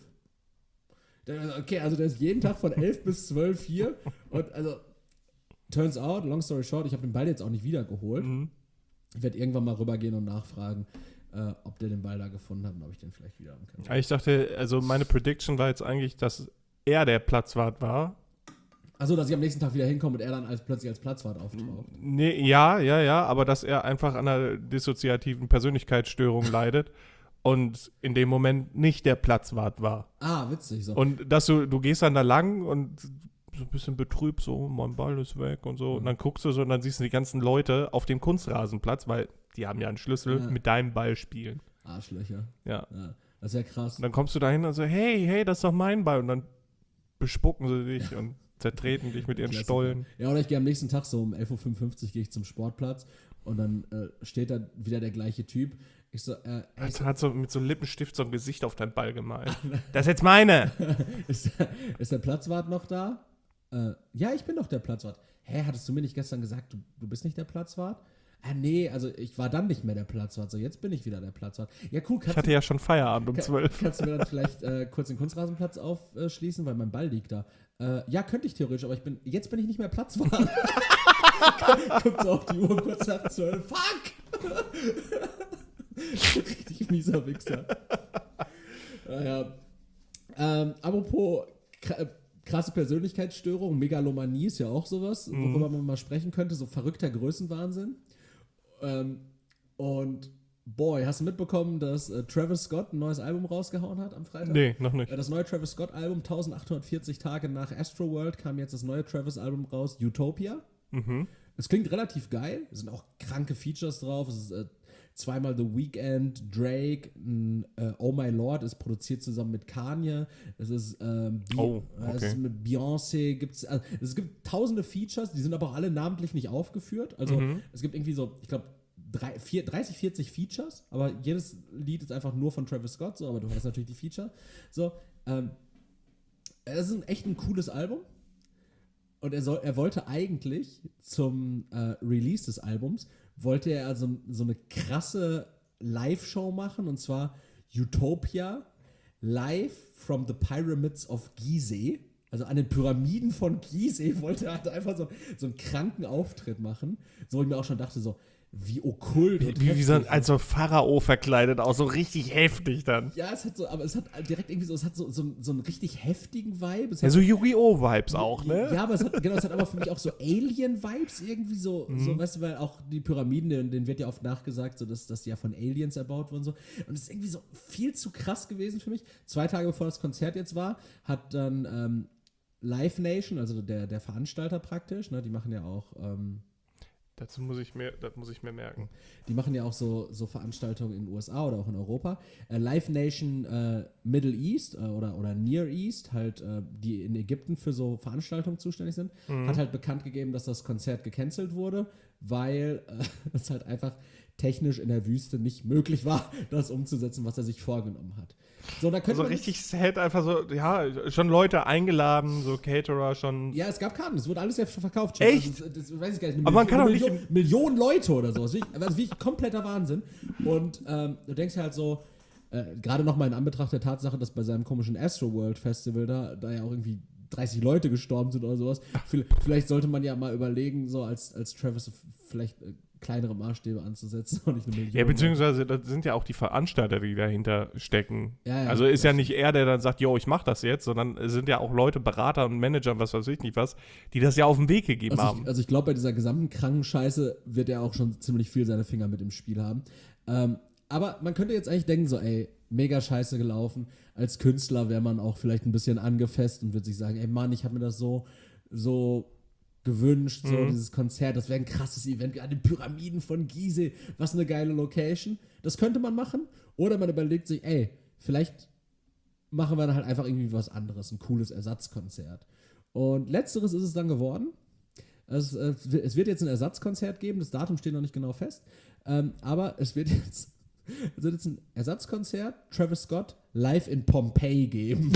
Speaker 2: Okay, also der ist jeden Tag von elf bis zwölf hier. Und also, turns out, long story short, ich habe den Ball jetzt auch nicht wiedergeholt. Mhm. Ich werde irgendwann mal rübergehen und nachfragen, äh, ob der den Ball da gefunden hat und ob ich den vielleicht wieder haben kann.
Speaker 1: Ich dachte, also meine Prediction war jetzt eigentlich, dass er der Platzwart war.
Speaker 2: Achso, dass ich am nächsten Tag wieder hinkomme und er dann als, plötzlich als Platzwart auftaucht.
Speaker 1: Nee, ja, ja, ja, aber dass er einfach an einer dissoziativen Persönlichkeitsstörung leidet und in dem Moment nicht der Platzwart war.
Speaker 2: Ah, witzig. So.
Speaker 1: Und dass du, du gehst dann da lang und so ein bisschen betrübt, so, mein Ball ist weg und so. Mhm. Und dann guckst du so und dann siehst du die ganzen Leute auf dem Kunstrasenplatz, weil die haben ja einen Schlüssel, ja. mit deinem Ball spielen.
Speaker 2: Arschlöcher.
Speaker 1: Ja.
Speaker 2: ja. Das ist ja krass.
Speaker 1: Und dann kommst du da hin und so, hey, hey, das ist doch mein Ball. Und dann bespucken sie dich und zertreten dich mit ihren
Speaker 2: Klassiker.
Speaker 1: Stollen.
Speaker 2: Ja, oder ich gehe am nächsten Tag so um elf Uhr fünfundfünfzig gehe ich zum Sportplatz und dann äh, steht da wieder der gleiche Typ. Ich so, äh,
Speaker 1: ey, so, hat so mit so einem Lippenstift so ein Gesicht auf deinen Ball gemalt. Das ist jetzt meine!
Speaker 2: ist, der, ist der Platzwart noch da? Äh, ja, ich bin doch der Platzwart. Hä, hattest du mir nicht gestern gesagt, du, du bist nicht der Platzwart? Ah, nee, also ich war dann nicht mehr der Platzwart, so jetzt bin ich wieder der Platzwart. Ja, cool.
Speaker 1: Ich hatte du, ja schon Feierabend um zwölf.
Speaker 2: Kannst du mir dann vielleicht äh, kurz den Kunstrasenplatz aufschließen, weil mein Ball liegt da? Äh, ja, könnte ich theoretisch, aber ich bin, jetzt bin ich nicht mehr Platzwart. Guckt so auf die Uhr kurz nach zwölf. Fuck! Richtig mieser Wichser. Naja. Ähm, apropos kr- krasse Persönlichkeitsstörung, Megalomanie ist ja auch sowas, mhm. worüber man mal sprechen könnte, so verrückter Größenwahnsinn. Ähm, und boy, hast du mitbekommen, dass äh, Travis Scott ein neues Album rausgehauen hat am Freitag?
Speaker 1: Nee, noch nicht.
Speaker 2: Äh, das neue Travis Scott-Album,1840 Tage nach Astroworld, kam jetzt das neue Travis-Album raus, Utopia.
Speaker 1: Mhm.
Speaker 2: Es klingt relativ geil, es sind auch kranke Features drauf, es ist äh, zweimal The Weeknd, Drake, n, äh, Oh My Lord ist produziert zusammen mit Kanye, es ist, ähm, Be-
Speaker 1: oh, okay.
Speaker 2: es ist mit Beyoncé, gibt's, also, es gibt tausende Features, die sind aber auch alle namentlich nicht aufgeführt, also mhm. es gibt irgendwie so, ich glaube, dreißig, vierzig Features, aber jedes Lied ist einfach nur von Travis Scott, so, aber du hast natürlich die Feature, so, ähm, es ist echt ein cooles Album. Und er, soll, er wollte eigentlich zum äh, Release des Albums, wollte er also so eine krasse Live-Show machen, und zwar Utopia live from the Pyramids of Gizeh. Also an den Pyramiden von Gizeh wollte er halt einfach so, so einen kranken Auftritt machen. So, wo ich mir auch schon dachte, so, wie okkult.
Speaker 1: Wie, wie, wie so ein, als so Pharao verkleidet, auch so richtig heftig dann.
Speaker 2: Ja, es hat so, aber es hat direkt irgendwie so, es hat so, so, so einen richtig heftigen Vibe. Es
Speaker 1: ja, so Yu-Gi-Oh!-Vibes auch, ne?
Speaker 2: Ja, aber es hat, genau, es hat aber für mich auch so Alien-Vibes irgendwie so, mhm. so, weißt du, weil auch die Pyramiden, denen, denen wird ja oft nachgesagt, so, dass, dass die ja von Aliens erbaut wurden, so. Und es ist irgendwie so viel zu krass gewesen für mich. Zwei Tage bevor das Konzert jetzt war, hat dann ähm, Live Nation, also der, der Veranstalter praktisch, ne, die machen ja auch, ähm,
Speaker 1: Das muss ich mir, das muss ich mir merken.
Speaker 2: Die machen ja auch so, so Veranstaltungen in den U S A oder auch in Europa. Äh, Live Nation äh, Middle East äh, oder, oder Near East, halt, äh, die in Ägypten für so Veranstaltungen zuständig sind, mhm. hat halt bekannt gegeben, dass das Konzert gecancelt wurde, weil äh, es halt einfach technisch in der Wüste nicht möglich war, das umzusetzen, was er sich vorgenommen hat. So, da könnte
Speaker 1: also
Speaker 2: man
Speaker 1: richtig sad, einfach so, ja, schon Leute eingeladen, so Caterer schon.
Speaker 2: Ja, es gab Karten, es wurde alles ja verkauft.
Speaker 1: Echt?
Speaker 2: Also, das, das weiß ich gar nicht. Eine
Speaker 1: Aber man
Speaker 2: Million,
Speaker 1: kann doch nicht
Speaker 2: Million, Millionen Leute oder so. Das ist wirklich, also wirklich kompletter Wahnsinn. Und ähm, du denkst halt so, äh, gerade nochmal in Anbetracht der Tatsache, dass bei seinem komischen Astroworld Festival da, da ja auch irgendwie dreißig Leute gestorben sind oder sowas. Vielleicht sollte man ja mal überlegen, so als, als Travis vielleicht äh, kleinere Maßstäbe anzusetzen und nicht eine Million.
Speaker 1: Ja, beziehungsweise das sind ja auch die Veranstalter, die dahinter stecken.
Speaker 2: Ja, ja,
Speaker 1: also ist ja nicht er, der dann sagt, yo, ich mach das jetzt, sondern es sind ja auch Leute, Berater und Manager und was weiß ich nicht was, die das ja auf den Weg gegeben
Speaker 2: also
Speaker 1: haben.
Speaker 2: Ich, also ich glaube, bei dieser gesamten Krankenscheiße wird er auch schon ziemlich viel seine Finger mit im Spiel haben. Ähm, aber man könnte jetzt eigentlich denken, so, ey, mega scheiße gelaufen. Als Künstler wäre man auch vielleicht ein bisschen angefasst und würde sich sagen, ey Mann, ich habe mir das so, so gewünscht, so
Speaker 1: Mhm.
Speaker 2: dieses Konzert, das wäre ein krasses Event, an den Pyramiden von Gizeh, was eine geile Location. Das könnte man machen. Oder man überlegt sich, ey, vielleicht machen wir dann halt einfach irgendwie was anderes, ein cooles Ersatzkonzert. Und letzteres ist es dann geworden. Es, äh, es wird jetzt ein Ersatzkonzert geben, das Datum steht noch nicht genau fest, ähm, aber es wird jetzt, es wird jetzt ein Ersatzkonzert, Travis Scott, live in Pompeii geben.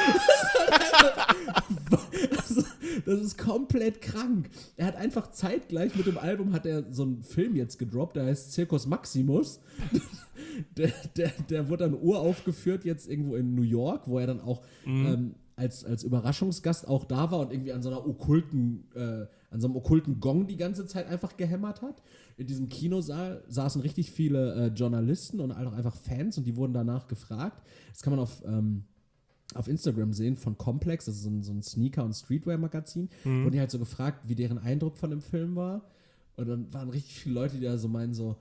Speaker 2: Also, das ist komplett krank. Er hat einfach zeitgleich mit dem Album, hat er so einen Film jetzt gedroppt, der heißt Circus Maximus. Der, der, der wurde dann uraufgeführt jetzt irgendwo in New York, wo er dann auch mhm. ähm, als, als Überraschungsgast auch da war und irgendwie an so einer okkulten, äh, an so einem okkulten Gong die ganze Zeit einfach gehämmert hat. In diesem Kinosaal saßen richtig viele äh, Journalisten und auch einfach Fans und die wurden danach gefragt. Das kann man auf, ähm, auf Instagram sehen von Complex, das ist so ein, so ein Sneaker- und Streetwear-Magazin, mhm. wurden die halt so gefragt, wie deren Eindruck von dem Film war. Und dann waren richtig viele Leute, die da so meinen so,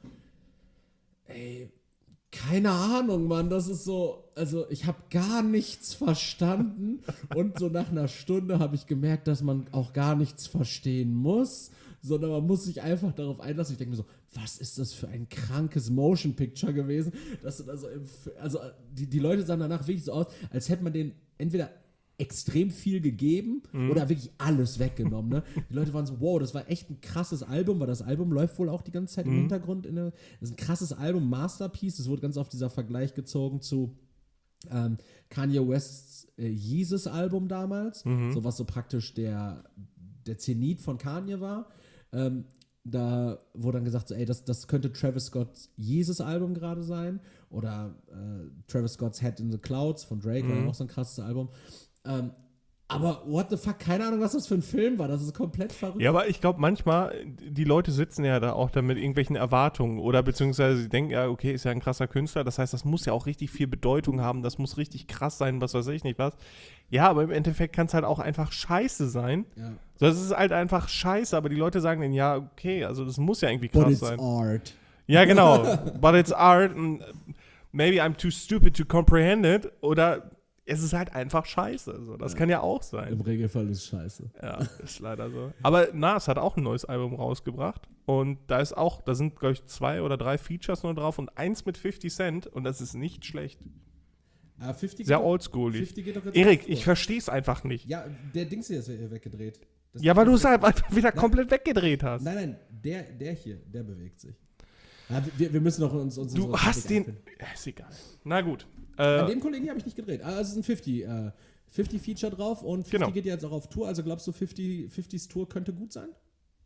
Speaker 2: ey, keine Ahnung, Mann, das ist so, also ich habe gar nichts verstanden und so nach einer Stunde habe ich gemerkt, dass man auch gar nichts verstehen muss, sondern man muss sich einfach darauf einlassen. Ich denke mir so, was ist das für ein krankes Motion Picture gewesen? Das, also also die, die Leute sahen danach wirklich so aus, als hätte man denen entweder extrem viel gegeben mhm. oder wirklich alles weggenommen. Ne? Die Leute waren so, wow, das war echt ein krasses Album, weil das Album läuft wohl auch die ganze Zeit mhm. im Hintergrund. In der, das ist ein krasses Album, Masterpiece. Es wurde ganz oft dieser Vergleich gezogen zu ähm, Kanye Wests äh, Yeezus-Album damals, mhm. so was so praktisch der, der Zenit von Kanye war. Ähm, da wurde dann gesagt, so, ey, das, das könnte Travis Scott's Yeezus-Album gerade sein oder äh, Travis Scott's Head in the Clouds von Drake, mhm. war ja auch so ein krasses Album. Ähm, aber what the fuck, keine Ahnung, was das für ein Film war, das ist komplett verrückt.
Speaker 1: Ja, aber ich glaube manchmal, die Leute sitzen ja da auch da mit irgendwelchen Erwartungen oder beziehungsweise sie denken, ja, okay, ist ja ein krasser Künstler, das heißt, das muss ja auch richtig viel Bedeutung haben, das muss richtig krass sein, was weiß ich nicht was. Ja, aber im Endeffekt kann es halt auch einfach scheiße sein. Ja. So, das ist halt einfach scheiße, aber die Leute sagen dann, ja, okay, also das muss ja irgendwie krass
Speaker 2: But it's
Speaker 1: sein.
Speaker 2: Art.
Speaker 1: Ja, genau, but it's art and maybe I'm too stupid to comprehend it oder es ist halt einfach scheiße. So. Das ja. kann ja auch sein.
Speaker 2: Im Regelfall ist es scheiße.
Speaker 1: Ja, ist leider so. Aber Nas hat auch ein neues Album rausgebracht. Und da ist auch, da sind, glaube ich, zwei oder drei Features nur drauf und eins mit fifty Cent. Und das ist nicht schlecht.
Speaker 2: Ah, fifty
Speaker 1: Sehr oldschoolig.
Speaker 2: Erik,
Speaker 1: Erik, ich verstehe es einfach nicht.
Speaker 2: Ja, der Dings hier ist weggedreht. Das
Speaker 1: ja, weil du es halt einfach wieder nein, komplett weggedreht hast.
Speaker 2: Nein, nein, der, der hier, der bewegt sich. Ja, wir, wir müssen noch uns... uns
Speaker 1: du hast den... Ja, ist egal. Na gut. Äh,
Speaker 2: An dem Kollegen habe ich nicht gedreht. Also es ist ein fifty, äh, fifty Feature drauf und fifty genau. geht jetzt auch auf Tour. Also glaubst du, fifty, fifty's Tour könnte gut sein?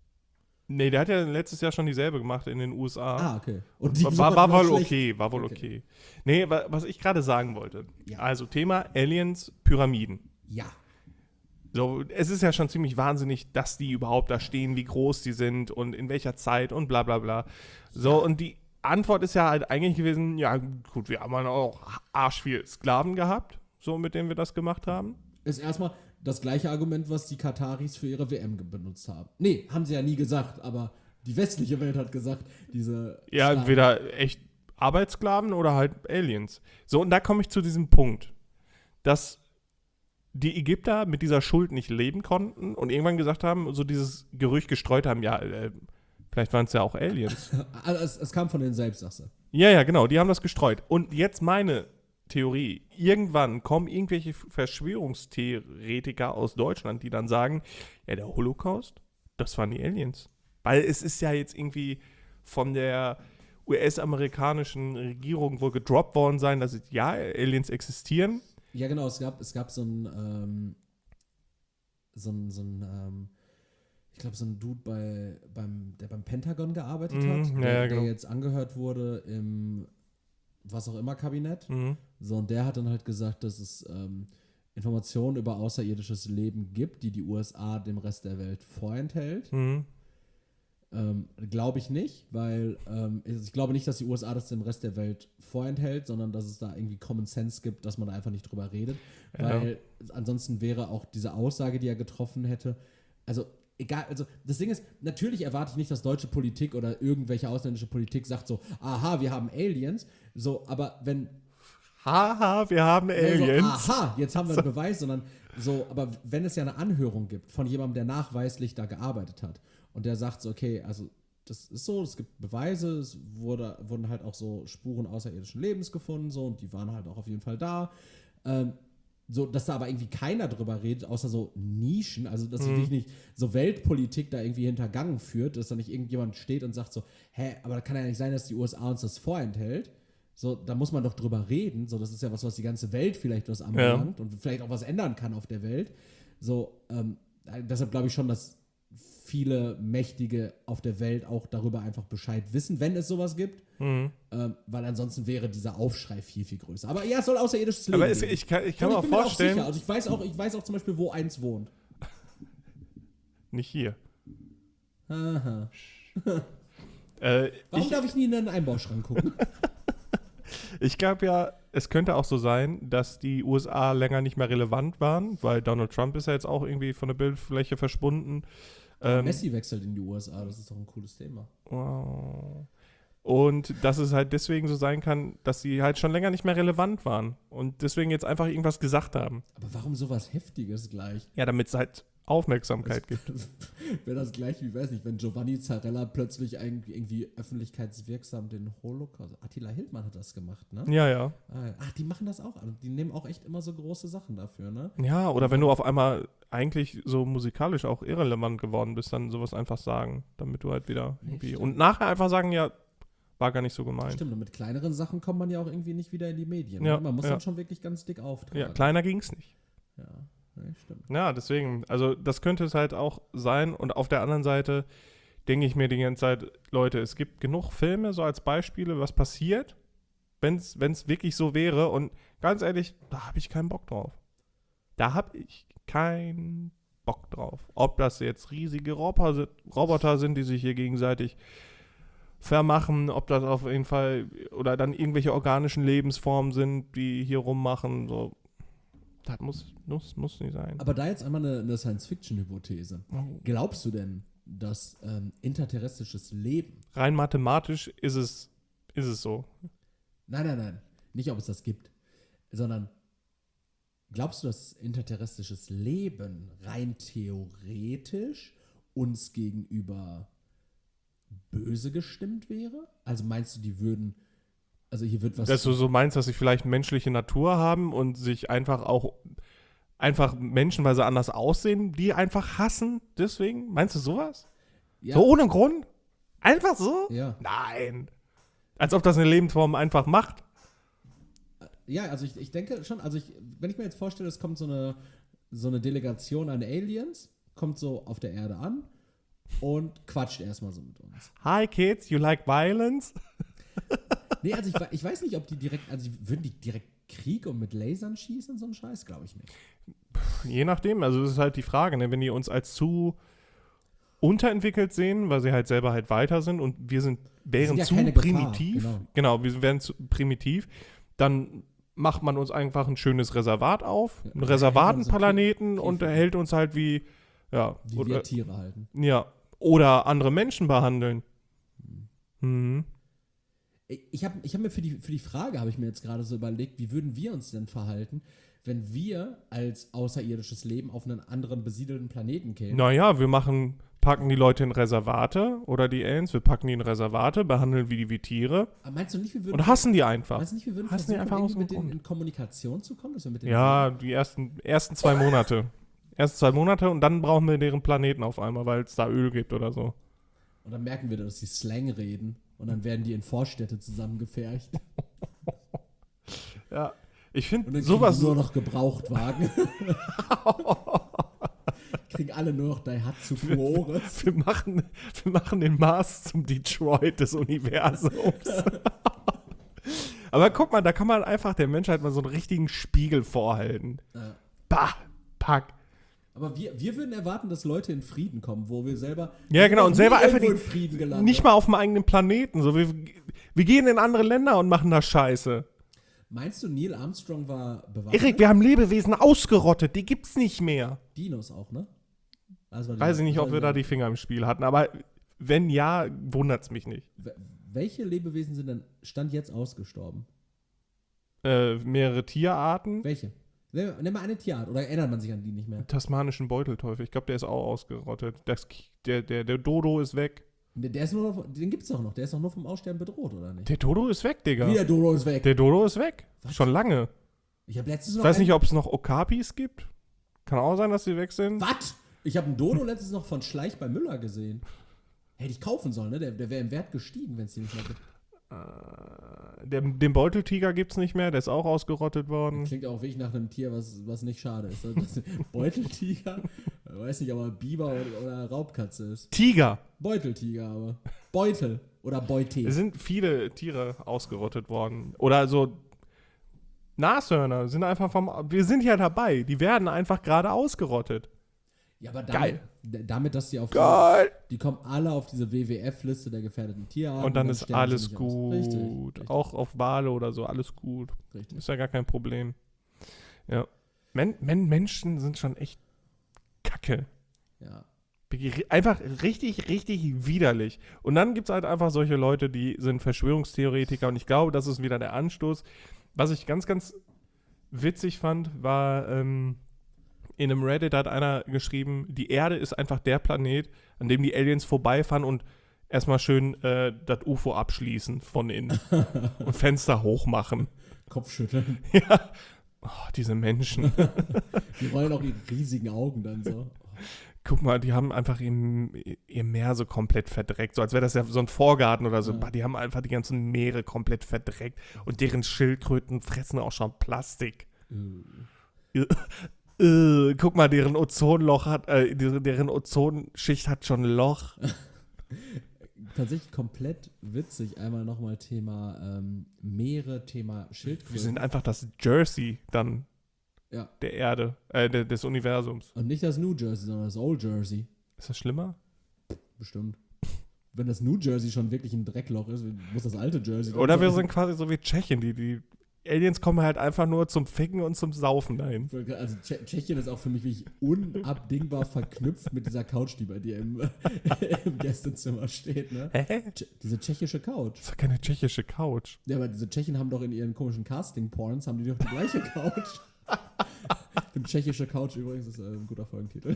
Speaker 1: Nee, der hat ja letztes Jahr schon dieselbe gemacht in den U S A.
Speaker 2: Ah, okay. Und die
Speaker 1: war, war, war wohl schlecht. okay, war wohl okay. okay. Nee, was ich gerade sagen wollte. Ja. Also Thema Aliens, Pyramiden.
Speaker 2: Ja.
Speaker 1: So, es ist ja schon ziemlich wahnsinnig, dass die überhaupt da stehen, wie groß die sind und in welcher Zeit und bla bla bla. So, ja. und die Antwort ist ja halt eigentlich gewesen, ja gut, wir haben auch arsch viel Sklaven gehabt, so mit denen wir das gemacht haben.
Speaker 2: Ist erstmal das gleiche Argument, was die Kataris für ihre W M benutzt haben. Nee, haben sie ja nie gesagt, aber die westliche Welt hat gesagt, diese
Speaker 1: Ja,
Speaker 2: Sklaven.
Speaker 1: Entweder echt Arbeitssklaven oder halt Aliens. So, und da komme ich zu diesem Punkt, dass die Ägypter mit dieser Schuld nicht leben konnten und irgendwann gesagt haben, so dieses Gerücht gestreut haben, ja, äh, vielleicht waren es ja auch Aliens.
Speaker 2: Also es, es kam von denen selbst, sagst du.
Speaker 1: Ja, ja, genau, die haben das gestreut. Und jetzt meine Theorie. Irgendwann kommen irgendwelche Verschwörungstheoretiker aus Deutschland, die dann sagen, ja, der Holocaust, das waren die Aliens. Weil es ist ja jetzt irgendwie von der U S-amerikanischen Regierung wohl gedroppt worden sein, dass ja, Aliens existieren.
Speaker 2: Ja, genau, es gab, es gab so ein, ähm, so ein, so ein ähm, ich glaube, so ein Dude, bei, beim, der beim Pentagon gearbeitet
Speaker 1: Mhm,
Speaker 2: hat,
Speaker 1: ja,
Speaker 2: der,
Speaker 1: ja, genau.
Speaker 2: der jetzt angehört wurde im was auch immer Kabinett.
Speaker 1: Mhm.
Speaker 2: So, und der hat dann halt gesagt, dass es ähm, Informationen über außerirdisches Leben gibt, die die U S A dem Rest der Welt vorenthält.
Speaker 1: Mhm.
Speaker 2: Ähm, glaube ich nicht, weil ähm, ich glaube nicht, dass die U S A das dem Rest der Welt vorenthält, sondern dass es da irgendwie Common Sense gibt, dass man da einfach nicht drüber redet.
Speaker 1: Ja.
Speaker 2: Weil ansonsten wäre auch diese Aussage, die er getroffen hätte, also egal, also das Ding ist, natürlich erwarte ich nicht, dass deutsche Politik oder irgendwelche ausländische Politik sagt so, aha, wir haben Aliens, so, aber wenn
Speaker 1: Haha, wir haben Aliens.
Speaker 2: So, aha, jetzt haben wir einen Beweis, sondern so, aber wenn es ja eine Anhörung gibt von jemandem, der nachweislich da gearbeitet hat und der sagt so, okay, also das ist so, es gibt Beweise, es wurde, wurden halt auch so Spuren außerirdischen Lebens gefunden, so, und die waren halt auch auf jeden Fall da. Ähm, so, dass da aber irgendwie keiner drüber redet, außer so Nischen, also dass
Speaker 1: Mhm.
Speaker 2: wirklich nicht so Weltpolitik da irgendwie hintergangen führt, dass da nicht irgendjemand steht und sagt so, hä, aber da kann ja nicht sein, dass die U S A uns das vorenthält. So, da muss man doch drüber reden. So, das ist ja was, was die ganze Welt vielleicht was anbelangt und vielleicht auch was ändern kann auf der Welt. So, ähm, deshalb glaube ich schon, dass viele Mächtige auf der Welt auch darüber einfach Bescheid wissen, wenn es sowas gibt.
Speaker 1: Mhm.
Speaker 2: Ähm, weil ansonsten wäre dieser Aufschrei viel, viel größer. Aber ja, es soll außerirdisches Leben
Speaker 1: Aber es,
Speaker 2: geben.
Speaker 1: ich kann, ich kann
Speaker 2: Und
Speaker 1: mir auch
Speaker 2: bin mir
Speaker 1: vorstellen,
Speaker 2: sicher. Also ich weiß auch, ich weiß auch zum Beispiel, wo eins wohnt.
Speaker 1: nicht hier.
Speaker 2: Aha.
Speaker 1: Äh,
Speaker 2: Warum
Speaker 1: ich
Speaker 2: darf ich nie in einen Einbauschrank gucken?
Speaker 1: ich glaube ja, es könnte auch so sein, dass die U S A länger nicht mehr relevant waren, weil Donald Trump ist ja jetzt auch irgendwie von der Bildfläche verschwunden. Ähm,
Speaker 2: Messi wechselt in die U S A, das ist doch ein cooles Thema.
Speaker 1: Wow. Und dass es halt deswegen so sein kann, dass sie halt schon länger nicht mehr relevant waren und deswegen jetzt einfach irgendwas gesagt haben.
Speaker 2: Aber warum sowas Heftiges gleich?
Speaker 1: Ja, damit es halt Aufmerksamkeit gibt.
Speaker 2: Wäre das gleich wie, weiß nicht, wenn Giovanni Zarella plötzlich ein, irgendwie öffentlichkeitswirksam den Holocaust. Attila Hildmann hat das gemacht, ne?
Speaker 1: Ja, ja.
Speaker 2: Ah, ach, die machen das auch. Die nehmen auch echt immer so große Sachen dafür, ne?
Speaker 1: Ja, oder wenn du auf einmal eigentlich so musikalisch auch irrelevant geworden bist, dann sowas einfach sagen, damit du halt wieder irgendwie.
Speaker 2: stimmt.
Speaker 1: Und nachher einfach sagen, ja, war gar nicht so gemeint.
Speaker 2: Stimmt, und mit kleineren Sachen kommt man ja auch irgendwie nicht wieder in die Medien.
Speaker 1: Ja,
Speaker 2: ne? Man muss
Speaker 1: ja.
Speaker 2: dann schon wirklich ganz dick auftragen.
Speaker 1: Ja, kleiner ging's nicht.
Speaker 2: Ja, ja, stimmt.
Speaker 1: Ja, deswegen, also das könnte es halt auch sein. Und auf der anderen Seite denke ich mir die ganze Zeit, Leute, es gibt genug Filme, so als Beispiele, was passiert, wenn es wirklich so wäre. Und ganz ehrlich, da habe ich keinen Bock drauf. Da habe ich keinen Bock drauf. Ob das jetzt riesige Roboter, Roboter sind, die sich hier gegenseitig vermachen, ob das auf jeden Fall, oder dann irgendwelche organischen Lebensformen sind, die hier rummachen, so. Das muss, muss, muss nicht sein.
Speaker 2: Aber da jetzt einmal eine, eine Science-Fiction-Hypothese.
Speaker 1: Oh.
Speaker 2: Glaubst du denn, dass ähm, interterrestrisches Leben,
Speaker 1: Rein mathematisch ist es, ist es so.
Speaker 2: nein, nein, nein, nicht ob es das gibt, sondern glaubst du, dass interterrestrisches Leben rein theoretisch uns gegenüber böse gestimmt wäre? Also meinst du, die würden, also hier wird was...
Speaker 1: Dass du so meinst, dass sie vielleicht menschliche Natur haben und sich einfach auch, einfach Menschen, weil sie anders aussehen, die einfach hassen, deswegen? Meinst du sowas?
Speaker 2: ja,
Speaker 1: So ohne Grund? Einfach so?
Speaker 2: ja.
Speaker 1: Nein. Als ob das eine Lebensform einfach macht.
Speaker 2: Ja, also ich, ich denke schon, also ich, wenn ich mir jetzt vorstelle, es kommt so eine, so eine Delegation an Aliens, kommt so auf der Erde an und quatscht erstmal so mit uns.
Speaker 1: Hi kids, you like violence?
Speaker 2: Nee, also ich, we- ich weiß nicht, ob die direkt, also die, würden die direkt Krieg und mit Lasern schießen, so ein Scheiß, glaube ich nicht.
Speaker 1: Je nachdem, also das ist halt die Frage, ne? Wenn die uns als zu unterentwickelt sehen, weil sie halt selber halt weiter sind und wir sind, wären
Speaker 2: ja
Speaker 1: zu
Speaker 2: keine Gefahr,
Speaker 1: primitiv,
Speaker 2: genau.
Speaker 1: genau, wir wären zu primitiv, dann macht man uns einfach ein schönes Reservat auf,
Speaker 2: Ja,
Speaker 1: einen
Speaker 2: ja,
Speaker 1: Reservatenplaneten
Speaker 2: so
Speaker 1: und
Speaker 2: Käfig.
Speaker 1: hält uns halt wie, ja,
Speaker 2: Wie
Speaker 1: oder,
Speaker 2: wir Tiere halten.
Speaker 1: ja, oder andere Menschen behandeln. Mhm.
Speaker 2: Ich habe ich hab mir für die, für die Frage, habe ich mir jetzt gerade so überlegt, wie würden wir uns denn verhalten, wenn wir als außerirdisches Leben auf einen anderen besiedelten Planeten kämen?
Speaker 1: Naja, wir machen, packen die Leute in Reservate oder die Aliens, wir packen die in Reservate, behandeln die wie Tiere
Speaker 2: Aber meinst du nicht, wir würden,
Speaker 1: und hassen die einfach.
Speaker 2: meinst du nicht, wir würden
Speaker 1: hassen die
Speaker 2: versuchen,
Speaker 1: einfach aus
Speaker 2: irgendwie
Speaker 1: dem
Speaker 2: mit denen
Speaker 1: Grund.
Speaker 2: in Kommunikation zu kommen? Dass wir mit denen
Speaker 1: Ja, die ersten, ersten zwei Monate. Ersten zwei Monate und dann brauchen wir deren Planeten auf einmal, weil es da Öl gibt oder so.
Speaker 2: Und dann merken wir, dass sie Slang reden. Und dann werden die in Vorstädte zusammengefercht.
Speaker 1: Ja, ich finde
Speaker 2: Und dann
Speaker 1: sowas
Speaker 2: kriegen die nur noch Gebrauchtwagen. Kriegen alle nur noch Daihatsu Fuores.
Speaker 1: wir, machen, wir machen den Mars zum Detroit des Universums. Aber guck mal, da kann man einfach der Menschheit mal so einen richtigen Spiegel vorhalten.
Speaker 2: Ja.
Speaker 1: Bah, pack.
Speaker 2: Aber wir, wir würden erwarten, dass Leute in Frieden kommen, wo wir selber.
Speaker 1: Ja,
Speaker 2: wir
Speaker 1: genau,
Speaker 2: sind
Speaker 1: und selber
Speaker 2: nie
Speaker 1: einfach
Speaker 2: irgendwo
Speaker 1: die,
Speaker 2: in Frieden gelandet.
Speaker 1: nicht mal auf dem eigenen Planeten. So, wir, wir gehen in andere Länder und machen da Scheiße.
Speaker 2: Meinst du, Neil Armstrong war bewaffnet?
Speaker 1: Erik, wir haben Lebewesen ausgerottet, die gibt's nicht mehr.
Speaker 2: Dinos auch, ne? Also,
Speaker 1: Weiß ich nicht, ob wir da die Finger im Spiel hatten, aber wenn ja, wundert's mich nicht.
Speaker 2: Welche Lebewesen sind denn Stand jetzt ausgestorben?
Speaker 1: Äh, mehrere Tierarten.
Speaker 2: Welche? Nimm mal eine Tierart, oder erinnert man sich an die nicht mehr?
Speaker 1: Tasmanischen Beutelteufel, ich glaube, der ist auch ausgerottet. Das, der, der, der Dodo ist weg.
Speaker 2: Der, der ist nur noch, den gibt's doch noch, der ist doch nur vom Aussterben bedroht, oder nicht?
Speaker 1: Der Dodo ist weg, Digga.
Speaker 2: Wie der Dodo ist weg.
Speaker 1: Der Dodo ist weg.
Speaker 2: Was?
Speaker 1: Schon lange.
Speaker 2: Ich habe letztens
Speaker 1: Ich
Speaker 2: noch
Speaker 1: weiß nicht,
Speaker 2: einen-
Speaker 1: ob es noch Okapis gibt. Kann auch sein, dass die weg sind.
Speaker 2: Was? Ich habe einen Dodo letztens noch von Schleich bei Müller gesehen. Hätte ich kaufen sollen, ne? Der, der wäre im Wert gestiegen, wenn es den nicht mehr gibt.
Speaker 1: Äh, der, den Beuteltiger gibt's nicht mehr, der ist auch ausgerottet worden.
Speaker 2: Klingt auch wirklich nach einem Tier, was, was nicht schade ist. Das Beuteltiger, ich weiß nicht, ob er Biber oder, oder Raubkatze ist.
Speaker 1: Tiger.
Speaker 2: Beuteltiger aber. Beutel oder Beute.
Speaker 1: Es sind viele Tiere ausgerottet worden. Oder so Nashörner sind einfach vom. Wir sind ja dabei. Die werden einfach gerade ausgerottet.
Speaker 2: Ja, aber damit,
Speaker 1: Geil.
Speaker 2: d- damit, dass die auf
Speaker 1: Geil.
Speaker 2: Die, die kommen alle auf diese W W F-Liste der gefährdeten Tierarten.
Speaker 1: Und dann ist
Speaker 2: sterben sie
Speaker 1: alles
Speaker 2: nicht aus.
Speaker 1: gut.
Speaker 2: Richtig, richtig,
Speaker 1: Auch auf Wale oder so, alles gut.
Speaker 2: richtig.
Speaker 1: Ist ja gar kein Problem. Ja. Men Men Menschen sind schon echt kacke.
Speaker 2: Ja.
Speaker 1: Einfach richtig, richtig widerlich. Und dann gibt es halt einfach solche Leute, die sind Verschwörungstheoretiker. Und ich glaube, das ist wieder der Anstoß. Was ich ganz, ganz witzig fand, war, ähm, in einem Reddit hat einer geschrieben, die Erde ist einfach der Planet, an dem die Aliens vorbeifahren und erstmal schön äh, das U F O abschließen von innen und Fenster hochmachen.
Speaker 2: Kopfschütteln.
Speaker 1: Ja. Oh, diese Menschen.
Speaker 2: Die rollen auch ihre riesigen Augen dann so.
Speaker 1: Guck mal, die haben einfach ihr, ihr Meer so komplett verdreckt. So als wäre das ja so ein Vorgarten oder so.
Speaker 2: Ja.
Speaker 1: Die haben einfach die ganzen Meere komplett verdreckt. Und deren Schildkröten fressen auch schon Plastik.
Speaker 2: Äh.
Speaker 1: Äh, guck mal, deren Ozonloch hat, äh, deren, deren Ozonschicht hat schon ein Loch.
Speaker 2: Tatsächlich komplett witzig. Einmal nochmal Thema ähm, Meere, Thema Schildkröten.
Speaker 1: Wir sind einfach das Jersey dann
Speaker 2: Ja.
Speaker 1: der Erde, äh, de, des Universums.
Speaker 2: Und nicht das New Jersey, sondern das Old Jersey.
Speaker 1: Ist das schlimmer?
Speaker 2: Bestimmt. Wenn das New Jersey schon wirklich ein Dreckloch ist, muss das alte Jersey dann
Speaker 1: Oder wir
Speaker 2: sein?
Speaker 1: sind quasi so wie Tschechien, die, die Aliens kommen halt einfach nur zum Ficken und zum Saufen dahin.
Speaker 2: Also Tsche- Tschechien ist auch für mich wirklich unabdingbar verknüpft mit dieser Couch, die bei dir im, im Gästezimmer steht, ne?
Speaker 1: Hä?
Speaker 2: Tsch- diese tschechische Couch.
Speaker 1: Das ist doch keine tschechische Couch.
Speaker 2: Ja, aber diese Tschechen haben doch in ihren komischen Casting-Porns, haben die doch die gleiche Couch. Ich finde tschechische Couch übrigens ist äh, ein guter Folgentitel.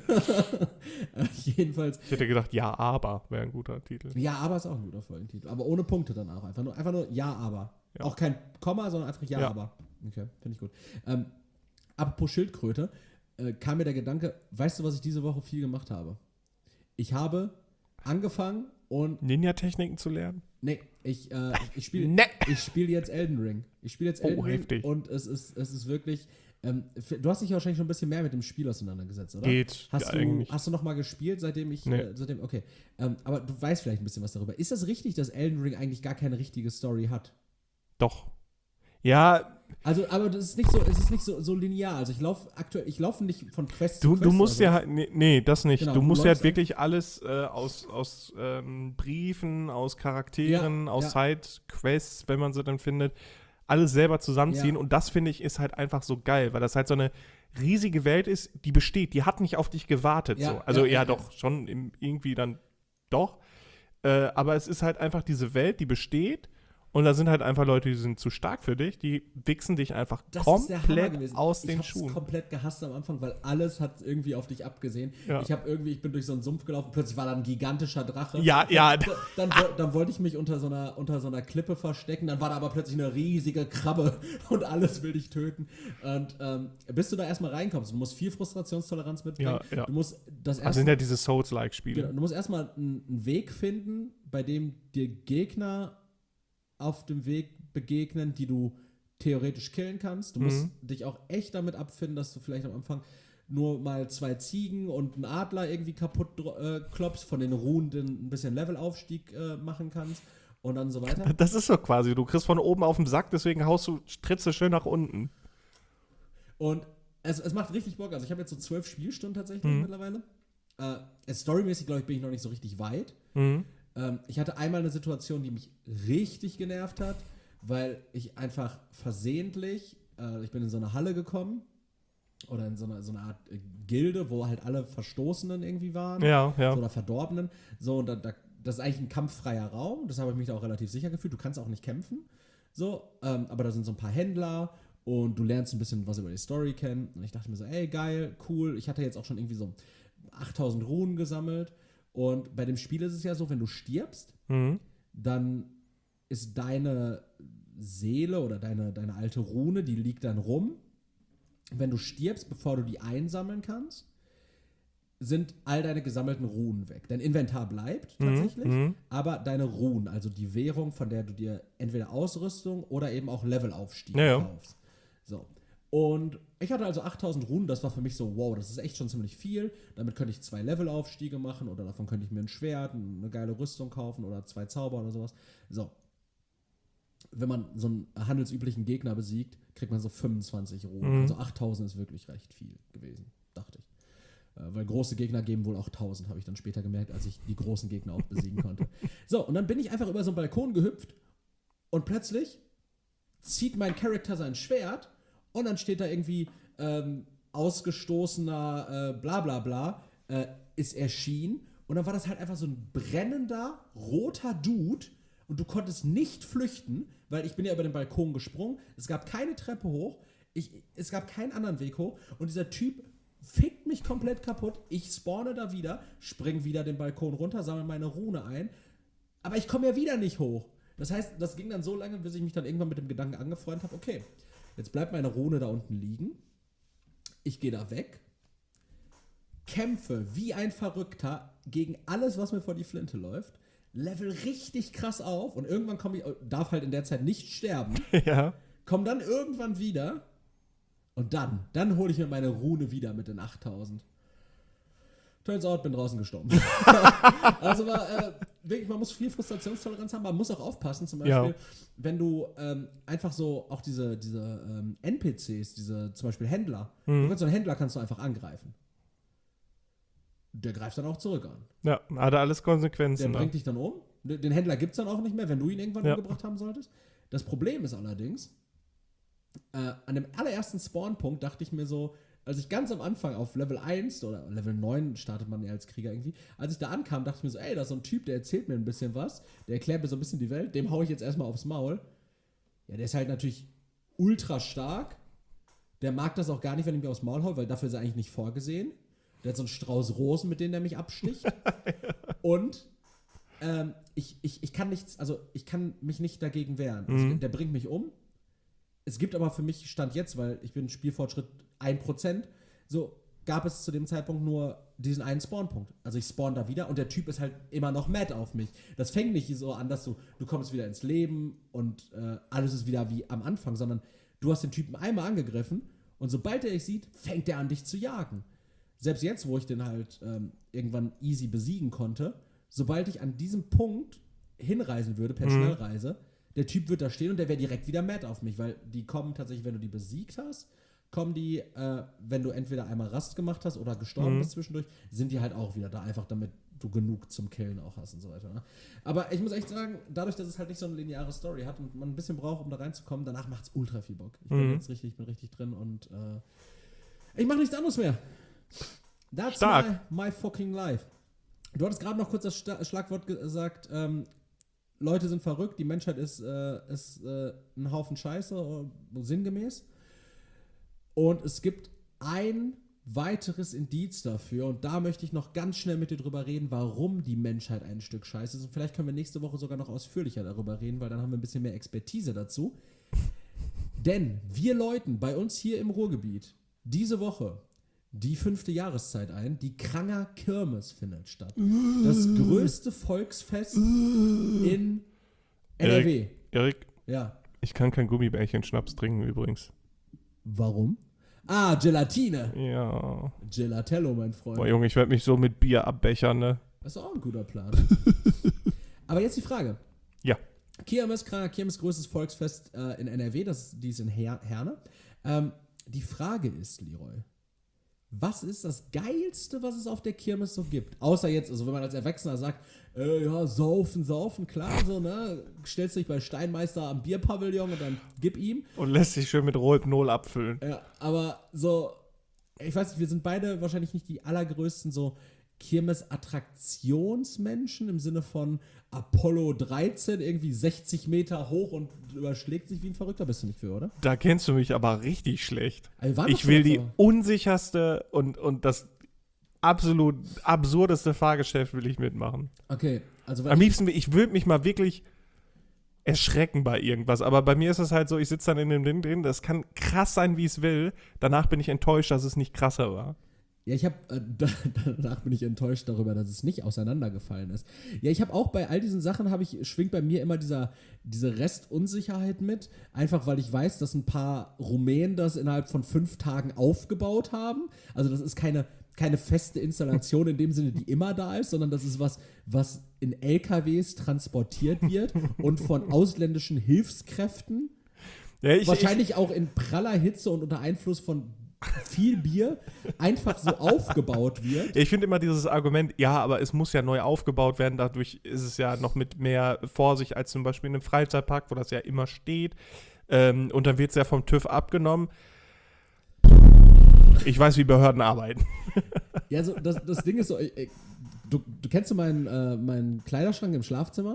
Speaker 2: äh, jedenfalls,
Speaker 1: Ich hätte gedacht, ja, aber wäre ein guter Titel.
Speaker 2: ja, aber ist auch ein guter Folgentitel. Aber ohne Punkte dann auch. Einfach nur, einfach nur ja, aber.
Speaker 1: Ja.
Speaker 2: Auch kein Komma, sondern einfach ja,
Speaker 1: Ja.
Speaker 2: aber. Okay, finde ich gut. Ähm, apropos Schildkröte, äh, kam mir der Gedanke, weißt du, was ich diese Woche viel gemacht habe? Ich habe angefangen und,
Speaker 1: Ninja-Techniken zu lernen?
Speaker 2: nee, ich, äh, ich spiele
Speaker 1: Ne.
Speaker 2: ich spiele jetzt Elden Ring. Ich spiele jetzt
Speaker 1: Oh,
Speaker 2: Elden Ring
Speaker 1: heftig.
Speaker 2: und es ist, es ist wirklich, ähm, f- du hast dich ja wahrscheinlich schon ein bisschen mehr mit dem Spiel auseinandergesetzt, oder?
Speaker 1: Geht
Speaker 2: Hast
Speaker 1: ja,
Speaker 2: du,
Speaker 1: eigentlich.
Speaker 2: hast du noch mal gespielt, seitdem ich,
Speaker 1: Nee.
Speaker 2: äh, seitdem, okay. Ähm, aber du weißt vielleicht ein bisschen was darüber. Ist das richtig, dass Elden Ring eigentlich gar keine richtige Story hat?
Speaker 1: Doch. Ja,
Speaker 2: Also, aber das ist nicht so, es ist nicht so, so linear. Also ich laufe aktuell, ich laufe nicht von Quest
Speaker 1: du,
Speaker 2: zu Quest.
Speaker 1: du musst
Speaker 2: also.
Speaker 1: ja halt, nee, nee, das nicht.
Speaker 2: Genau,
Speaker 1: du
Speaker 2: du
Speaker 1: musst ja
Speaker 2: läufst
Speaker 1: halt wirklich alles äh, aus, aus ähm, Briefen, aus Charakteren,
Speaker 2: Ja,
Speaker 1: aus
Speaker 2: ja.
Speaker 1: Side-Quests, wenn man sie dann findet, alles selber zusammenziehen.
Speaker 2: Ja.
Speaker 1: Und das, finde ich, ist halt einfach so geil, weil das halt so eine riesige Welt ist, die besteht. Die hat nicht auf dich gewartet.
Speaker 2: Ja,
Speaker 1: so. Also
Speaker 2: ja,
Speaker 1: ja,
Speaker 2: ja,
Speaker 1: doch, schon im, irgendwie dann doch. Äh, aber es ist halt einfach diese Welt, die besteht. Und da sind halt einfach Leute, die sind zu stark für dich, die wichsen dich einfach
Speaker 2: Das ist der Hammer
Speaker 1: komplett
Speaker 2: gewesen.
Speaker 1: aus
Speaker 2: ich
Speaker 1: den
Speaker 2: hab's
Speaker 1: Schuhen.
Speaker 2: komplett gehasst am Anfang, weil alles hat irgendwie auf dich abgesehen.
Speaker 1: Ja.
Speaker 2: Ich habe irgendwie, ich bin durch so einen Sumpf gelaufen, plötzlich war da ein gigantischer Drache.
Speaker 1: Ja, ja.
Speaker 2: Dann, dann, woll- dann wollte ich mich unter so, einer, unter so einer Klippe verstecken, dann war da aber plötzlich eine riesige Krabbe und alles will dich töten. Und ähm, bis du da erstmal reinkommst, du musst viel Frustrationstoleranz mitbringen.
Speaker 1: Ja, ja.
Speaker 2: Du musst das
Speaker 1: Das
Speaker 2: erste
Speaker 1: sind ja diese Souls-like-Spiele.
Speaker 2: Genau, du musst erstmal einen einen Weg finden, bei dem dir Gegner auf dem Weg begegnen, die du theoretisch killen kannst. Du musst
Speaker 1: Mhm.
Speaker 2: dich auch echt damit abfinden, dass du vielleicht am Anfang nur mal zwei Ziegen und einen Adler irgendwie kaputt äh, klopfst, von den Runen ein bisschen Levelaufstieg äh, machen kannst und dann so weiter.
Speaker 1: Das ist so quasi, du kriegst von oben auf den Sack, deswegen haust du, trittst du schön nach unten.
Speaker 2: Und es, es macht richtig Bock. Also ich habe jetzt so zwölf Spielstunden tatsächlich
Speaker 1: Mhm.
Speaker 2: mittlerweile. Äh, storymäßig, glaube ich, bin ich noch nicht so richtig weit.
Speaker 1: Mhm.
Speaker 2: Ähm, ich hatte einmal eine Situation, die mich richtig genervt hat, weil ich einfach versehentlich, äh, ich bin in so eine Halle gekommen oder in so eine, so eine Art äh, Gilde, wo halt alle Verstoßenen irgendwie waren.
Speaker 1: Ja, ja.
Speaker 2: So, oder Verdorbenen. So, und da, da, das ist eigentlich ein kampffreier Raum. Deshalb habe ich mich da auch relativ sicher gefühlt. Du kannst auch nicht kämpfen. So, ähm, aber da sind so ein paar Händler und du lernst ein bisschen was über die Story kennen. Und ich dachte mir so, ey, geil, cool. Ich hatte jetzt auch schon irgendwie so achttausend Runen gesammelt. Und bei dem Spiel ist es ja so, wenn du stirbst,
Speaker 1: Mhm.
Speaker 2: dann ist deine Seele oder deine, deine alte Rune, die liegt dann rum. Wenn du stirbst, bevor du die einsammeln kannst, sind all deine gesammelten Runen weg. Dein Inventar bleibt tatsächlich,
Speaker 1: Mhm.
Speaker 2: aber deine Runen, also die Währung, von der du dir entweder Ausrüstung oder eben auch Levelaufstieg
Speaker 1: Ja, ja.
Speaker 2: kaufst. So. Und ich hatte also achttausend Runen, das war für mich so, wow, das ist echt schon ziemlich viel. Damit könnte ich zwei Levelaufstiege machen oder davon könnte ich mir ein Schwert, eine geile Rüstung kaufen oder zwei Zauber oder sowas. So. Wenn man so einen handelsüblichen Gegner besiegt, kriegt man so fünfundzwanzig Runen.
Speaker 1: Mhm.
Speaker 2: Also achttausend ist wirklich recht viel gewesen, dachte ich. Äh, Weil große Gegner geben wohl auch tausend, habe ich dann später gemerkt, als ich die großen Gegner auch besiegen konnte. So, und dann bin ich einfach über so einen Balkon gehüpft und plötzlich zieht mein Charakter sein Schwert und dann steht da irgendwie ähm, ausgestoßener äh, bla bla bla äh, ist erschienen und dann war das halt einfach so ein brennender, roter Dude und du konntest nicht flüchten, weil ich bin ja über den Balkon gesprungen, es gab keine Treppe hoch, ich, es gab keinen anderen Weg hoch und dieser Typ fickt mich komplett kaputt, ich spawne da wieder, spring wieder den Balkon runter, sammle meine Rune ein, aber ich komme ja wieder nicht hoch. Das heißt, das ging dann so lange, bis ich mich dann irgendwann mit dem Gedanken angefreundet habe, okay, jetzt bleibt meine Rune da unten liegen, ich gehe da weg, kämpfe wie ein Verrückter gegen alles, was mir vor die Flinte läuft, level richtig krass auf und irgendwann komme ich, darf halt in der Zeit nicht sterben,
Speaker 1: Ja.
Speaker 2: komme dann irgendwann wieder und dann, dann hole ich mir meine Rune wieder mit den achttausend. Turns out, bin draußen gestorben. Also war, äh, wirklich, man muss viel Frustrationstoleranz haben, man muss auch aufpassen, zum Beispiel,
Speaker 1: Ja.
Speaker 2: wenn du ähm, einfach so, auch diese, diese ähm, N P Cs, diese zum Beispiel Händler,
Speaker 1: Mhm.
Speaker 2: du kannst so einen Händler kannst du einfach angreifen. Der greift dann auch zurück an.
Speaker 1: Ja, hat alles
Speaker 2: Der
Speaker 1: Konsequenzen.
Speaker 2: bringt
Speaker 1: Ne?
Speaker 2: dich dann um. Den Händler gibt es dann auch nicht mehr, wenn du ihn irgendwann
Speaker 1: Ja.
Speaker 2: umgebracht haben solltest. Das Problem ist allerdings, äh, an dem allerersten Spawnpunkt dachte ich mir so, als ich ganz am Anfang auf Level eins oder Level neun startet man ja als Krieger irgendwie, als ich da ankam, dachte ich mir so, ey, da ist so ein Typ, der erzählt mir ein bisschen was, der erklärt mir so ein bisschen die Welt, dem hau ich jetzt erstmal aufs Maul. Ja, der ist halt natürlich ultra stark. Der mag das auch gar nicht, wenn ich mir aufs Maul hau, weil dafür ist er eigentlich nicht vorgesehen. Der hat so einen Strauß Rosen, mit denen der mich absticht. Und ähm, ich, ich, ich kann nichts, also ich kann mich nicht dagegen wehren.
Speaker 1: Mhm.
Speaker 2: Es, der bringt mich um. Es gibt aber für mich Stand jetzt, weil ich bin Spielfortschritt ein Prozent, so gab es zu dem Zeitpunkt nur diesen einen Spawnpunkt. Also ich spawn da wieder und der Typ ist halt immer noch mad auf mich. Das fängt nicht so an, dass du, du kommst wieder ins Leben und äh, alles ist wieder wie am Anfang, sondern du hast den Typen einmal angegriffen und sobald er dich sieht, fängt er an, dich zu jagen. Selbst jetzt, wo ich den halt ähm, irgendwann easy besiegen konnte, sobald ich an diesem Punkt hinreisen würde, per
Speaker 1: Mhm.
Speaker 2: Schnellreise, der Typ wird da stehen und der wäre direkt wieder mad auf mich, weil die kommen tatsächlich, wenn du die besiegt hast, kommen die, äh, wenn du entweder einmal Rast gemacht hast oder gestorben
Speaker 1: Mhm.
Speaker 2: bist zwischendurch, sind die halt auch wieder da, einfach damit du genug zum Killen auch hast und so weiter. Ne? Aber ich muss echt sagen, dadurch, dass es halt nicht so eine lineare Story hat und man ein bisschen braucht, um da reinzukommen, danach macht es ultra viel Bock. Ich bin
Speaker 1: Mhm.
Speaker 2: jetzt richtig, ich bin richtig drin und äh, ich mache nichts anderes mehr. That's
Speaker 1: Stark.
Speaker 2: my, my fucking life. Du hattest gerade noch kurz das Sta- Schlagwort gesagt, ähm, Leute sind verrückt, die Menschheit ist, äh, ist äh, ein Haufen Scheiße, äh, sinngemäß. Und es gibt ein weiteres Indiz dafür, und da möchte ich noch ganz schnell mit dir drüber reden, warum die Menschheit ein Stück Scheiße ist. Und vielleicht können wir nächste Woche sogar noch ausführlicher darüber reden, weil dann haben wir ein bisschen mehr Expertise dazu. Denn wir Leuten bei uns hier im Ruhrgebiet diese Woche die fünfte Jahreszeit ein. Die Kranger Kirmes findet statt. Das größte Volksfest in N R W.
Speaker 1: Erik, Erik,
Speaker 2: Ja.
Speaker 1: ich kann kein Gummibärchen-Schnaps trinken übrigens.
Speaker 2: Warum? Ah, Gelatine.
Speaker 1: Ja.
Speaker 2: Gelatello, mein Freund.
Speaker 1: Boah, Junge, ich werde mich so mit Bier abbechern, ne?
Speaker 2: Das ist auch ein guter Plan. Aber jetzt die Frage.
Speaker 1: Ja.
Speaker 2: Kirmes, Kranger Kirmes, größtes Volksfest äh, in N R W, das, die ist in Her- Herne. Ähm, die Frage ist, Leroy, was ist das Geilste, was es auf der Kirmes so gibt? Außer jetzt, also wenn man als Erwachsener sagt, äh, ja, saufen, saufen, klar, so, ne? Stellst dich bei Steinmeister am Bierpavillon und dann gib ihm.
Speaker 1: Und lässt sich schön mit Rohypnol abfüllen.
Speaker 2: Ja, aber so, ich weiß nicht, wir sind beide wahrscheinlich nicht die allergrößten so Kirmes-Attraktionsmenschen im Sinne von Apollo dreizehn, irgendwie sechzig Meter hoch und überschlägt sich wie ein Verrückter. Bist du nicht für, oder?
Speaker 1: Da kennst du mich aber richtig schlecht.
Speaker 2: Also wir waren doch
Speaker 1: Ich will
Speaker 2: schon
Speaker 1: die
Speaker 2: so.
Speaker 1: unsicherste und, und das absolut absurdeste Fahrgeschäft will ich mitmachen.
Speaker 2: Okay, also weil
Speaker 1: Am
Speaker 2: ich,
Speaker 1: liebsten, ich würde mich mal wirklich erschrecken bei irgendwas. Aber bei mir ist es halt so, ich sitze dann in dem Ding drin, das kann krass sein, wie es will. Danach bin ich enttäuscht, dass es nicht krasser war.
Speaker 2: ja, ich habe, äh, da, danach bin ich enttäuscht darüber, dass es nicht auseinandergefallen ist. Ja, ich habe auch bei all diesen Sachen, habe ich, schwingt bei mir immer dieser, diese Restunsicherheit mit, einfach weil ich weiß, dass ein paar Rumänen das innerhalb von fünf Tagen aufgebaut haben. Also das ist keine, keine feste Installation in dem Sinne, die immer da ist, sondern das ist was, was in L K Ws transportiert wird und von ausländischen Hilfskräften,
Speaker 1: Ja, ich,
Speaker 2: wahrscheinlich auch in praller Hitze und unter Einfluss von viel Bier, einfach so aufgebaut wird.
Speaker 1: Ich finde immer dieses Argument, ja, aber es muss ja neu aufgebaut werden, dadurch ist es ja noch mit mehr Vorsicht als zum Beispiel in einem Freizeitpark, wo das ja immer steht. Ähm, und dann wird es ja vom TÜV abgenommen. Ich weiß, wie Behörden arbeiten.
Speaker 2: Ja, so, das, das Ding ist so, ich, ich, du, du kennst du meinen, äh, meinen Kleiderschrank im Schlafzimmer?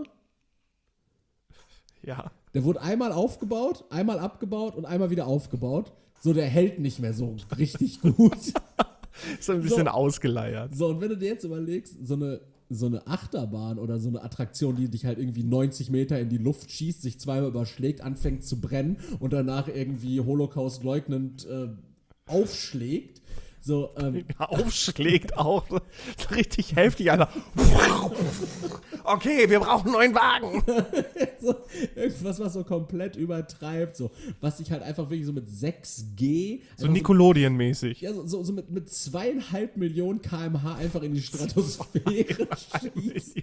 Speaker 1: Ja.
Speaker 2: Der wurde einmal aufgebaut, einmal abgebaut und einmal wieder aufgebaut. So, der hält nicht mehr so richtig gut.
Speaker 1: Ist ein bisschen
Speaker 2: So.
Speaker 1: ausgeleiert.
Speaker 2: So, und wenn du dir jetzt überlegst, so eine, so eine Achterbahn oder so eine Attraktion, die dich halt irgendwie neunzig Meter in die Luft schießt, sich zweimal überschlägt, anfängt zu brennen und danach irgendwie Holocaust leugnend äh, aufschlägt. So, ähm,
Speaker 1: Aufschlägt auch. So richtig heftig, Alter. Okay, wir brauchen einen neuen Wagen.
Speaker 2: so, irgendwas, was so komplett übertreibt, so, was sich halt einfach wirklich so mit sechs G,
Speaker 1: So
Speaker 2: einfach
Speaker 1: Nickelodeon-mäßig.
Speaker 2: ja, so, so, so mit, mit zweieinhalb Millionen Kilometer pro Stunde einfach in die Stratosphäre schießt.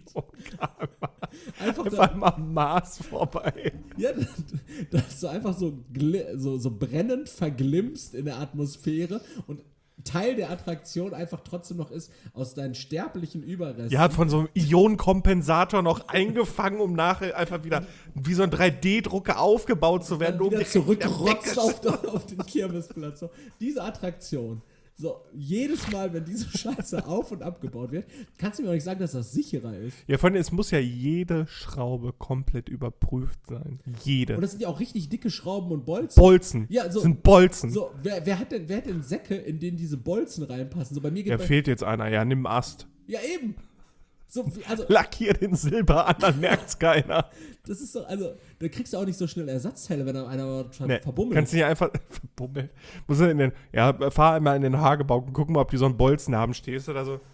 Speaker 2: Einfach
Speaker 1: Einfach
Speaker 2: da,
Speaker 1: mal am Mars vorbei.
Speaker 2: ja, dass du einfach so, gli- so, so brennend verglimmst in der Atmosphäre und Teil der Attraktion einfach trotzdem noch ist, aus deinen sterblichen Überresten.
Speaker 1: Ja, hat von so einem Ionenkompensator noch eingefangen, um nachher einfach wieder wie so ein drei D-Drucker aufgebaut zu werden.
Speaker 2: dann wieder
Speaker 1: um
Speaker 2: zurückrotzt auf, der- auf den Kirmesplatz. So, diese Attraktion, so jedes Mal, wenn diese Scheiße auf- und abgebaut wird, kannst du mir auch nicht sagen, dass das sicherer ist.
Speaker 1: Ja, vor allem, es muss ja jede Schraube komplett überprüft sein. Jede.
Speaker 2: Und das sind ja auch richtig dicke Schrauben und Bolzen.
Speaker 1: Bolzen.
Speaker 2: Ja, so-
Speaker 1: Das sind Bolzen.
Speaker 2: So, wer, wer, hat denn, wer hat denn Säcke, in denen diese Bolzen reinpassen? So, bei mir geht
Speaker 1: Ja,
Speaker 2: bei,
Speaker 1: fehlt jetzt einer. Ja, nimm einen Ast.
Speaker 2: ja eben. So, wie- also,
Speaker 1: Lackier den Silber an, dann merkt's keiner.
Speaker 2: das ist doch, also, da kriegst du auch nicht so schnell Ersatzteile, wenn da einer ver
Speaker 1: Nee,
Speaker 2: verbummelt.
Speaker 1: kannst du nicht einfach verbummelt. Muss in den, ja, fahr einmal in den Hagebau und guck mal, ob die so einen Bolzen haben. Stehst du da so?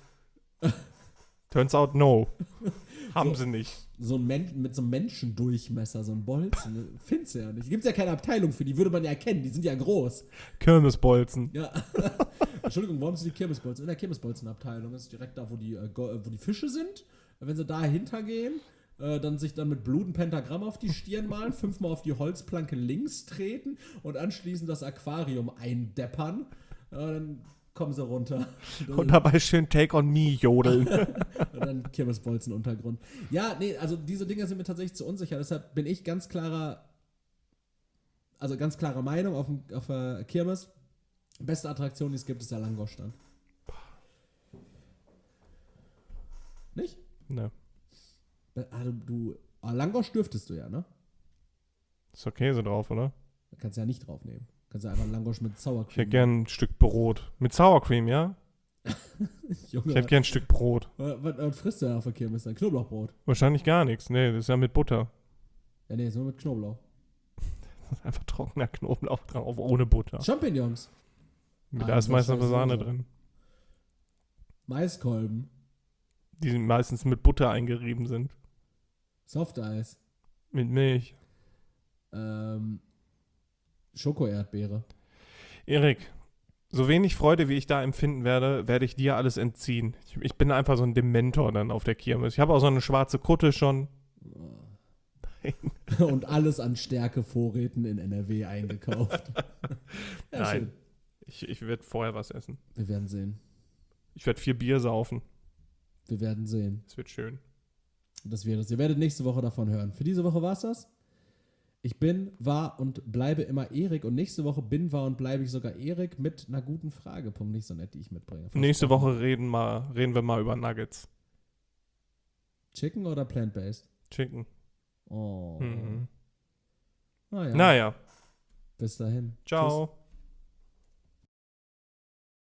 Speaker 1: Turns out no. Haben
Speaker 2: So.
Speaker 1: sie nicht.
Speaker 2: So ein Men mit so einem Menschendurchmesser, so ein Bolzen, ne? Findest du ja nicht. Gibt's ja keine Abteilung für, die würde man ja erkennen, die sind ja groß.
Speaker 1: Kirmesbolzen.
Speaker 2: Ja. Entschuldigung, warum sind die Kirmesbolzen? In der Kirmesbolzenabteilung. Das ist direkt da, wo die, äh, Go- äh, wo die Fische sind. Wenn sie dahinter gehen, äh, dann sich dann mit Blut ein Pentagramm auf die Stirn malen, fünfmal auf die Holzplanke links treten und anschließend das Aquarium eindeppern. Äh, dann kommen sie runter.
Speaker 1: Und dabei schön Take on Me jodeln.
Speaker 2: Und dann Kirmesbolzenuntergrund. Ja, nee, also diese Dinge sind mir tatsächlich zu unsicher. Deshalb bin ich ganz klarer, also ganz klare Meinung auf, dem, auf der Kirmes. Beste Attraktion, die es gibt, ist der Langosch-Stand. Nicht?
Speaker 1: Ne.
Speaker 2: Also du, ah, Langosch dürftest du ja, ne?
Speaker 1: Ist doch Käse drauf, oder?
Speaker 2: Da kannst du ja nicht draufnehmen. Kannst du einfach einen Langosch mit Sour
Speaker 1: Ich
Speaker 2: Cream.
Speaker 1: hätte gern ein Stück Brot. Mit Sour Cream, ja?
Speaker 2: Junge,
Speaker 1: Ich hätte gern ein Stück Brot.
Speaker 2: was, was, was frisst du da auf der Kirmes dann? Knoblauchbrot.
Speaker 1: Wahrscheinlich gar nichts. Nee, das ist ja mit Butter.
Speaker 2: Ja, nee, ist nur mit Knoblauch.
Speaker 1: Das ist einfach trockener Knoblauch drauf, ohne Butter.
Speaker 2: Champignons.
Speaker 1: Da ist meistens aber Sahne drin.
Speaker 2: Maiskolben.
Speaker 1: Die meistens mit Butter eingerieben sind.
Speaker 2: Softeis.
Speaker 1: Mit Milch.
Speaker 2: Ähm, Schoko-Erdbeere.
Speaker 1: Erik, so wenig Freude, wie ich da empfinden werde, werde ich dir alles entziehen. Ich, ich bin einfach so ein Dementor dann auf der Kirmes. Ich habe auch so eine schwarze Kutte schon.
Speaker 2: Und alles an Stärkevorräten in N R W eingekauft. Ja,
Speaker 1: Nein,
Speaker 2: schön.
Speaker 1: ich, ich werde vorher was essen.
Speaker 2: Wir werden sehen.
Speaker 1: Ich werde vier Bier saufen.
Speaker 2: Wir werden sehen.
Speaker 1: Es wird schön.
Speaker 2: Das wird es. Ihr werdet nächste Woche davon hören. Für diese Woche war es das. Ich bin, war und bleibe immer Erik. Und nächste Woche bin, war und bleibe ich sogar Erik mit einer guten Frage. Punkt nicht so nett, die ich mitbringe.
Speaker 1: Nächste Woche reden, mal, reden wir mal über Nuggets.
Speaker 2: Chicken oder plant-based?
Speaker 1: Chicken.
Speaker 2: Oh.
Speaker 1: Mhm.
Speaker 2: Naja.
Speaker 1: Naja.
Speaker 2: Bis dahin.
Speaker 1: Ciao.
Speaker 2: Tschüss.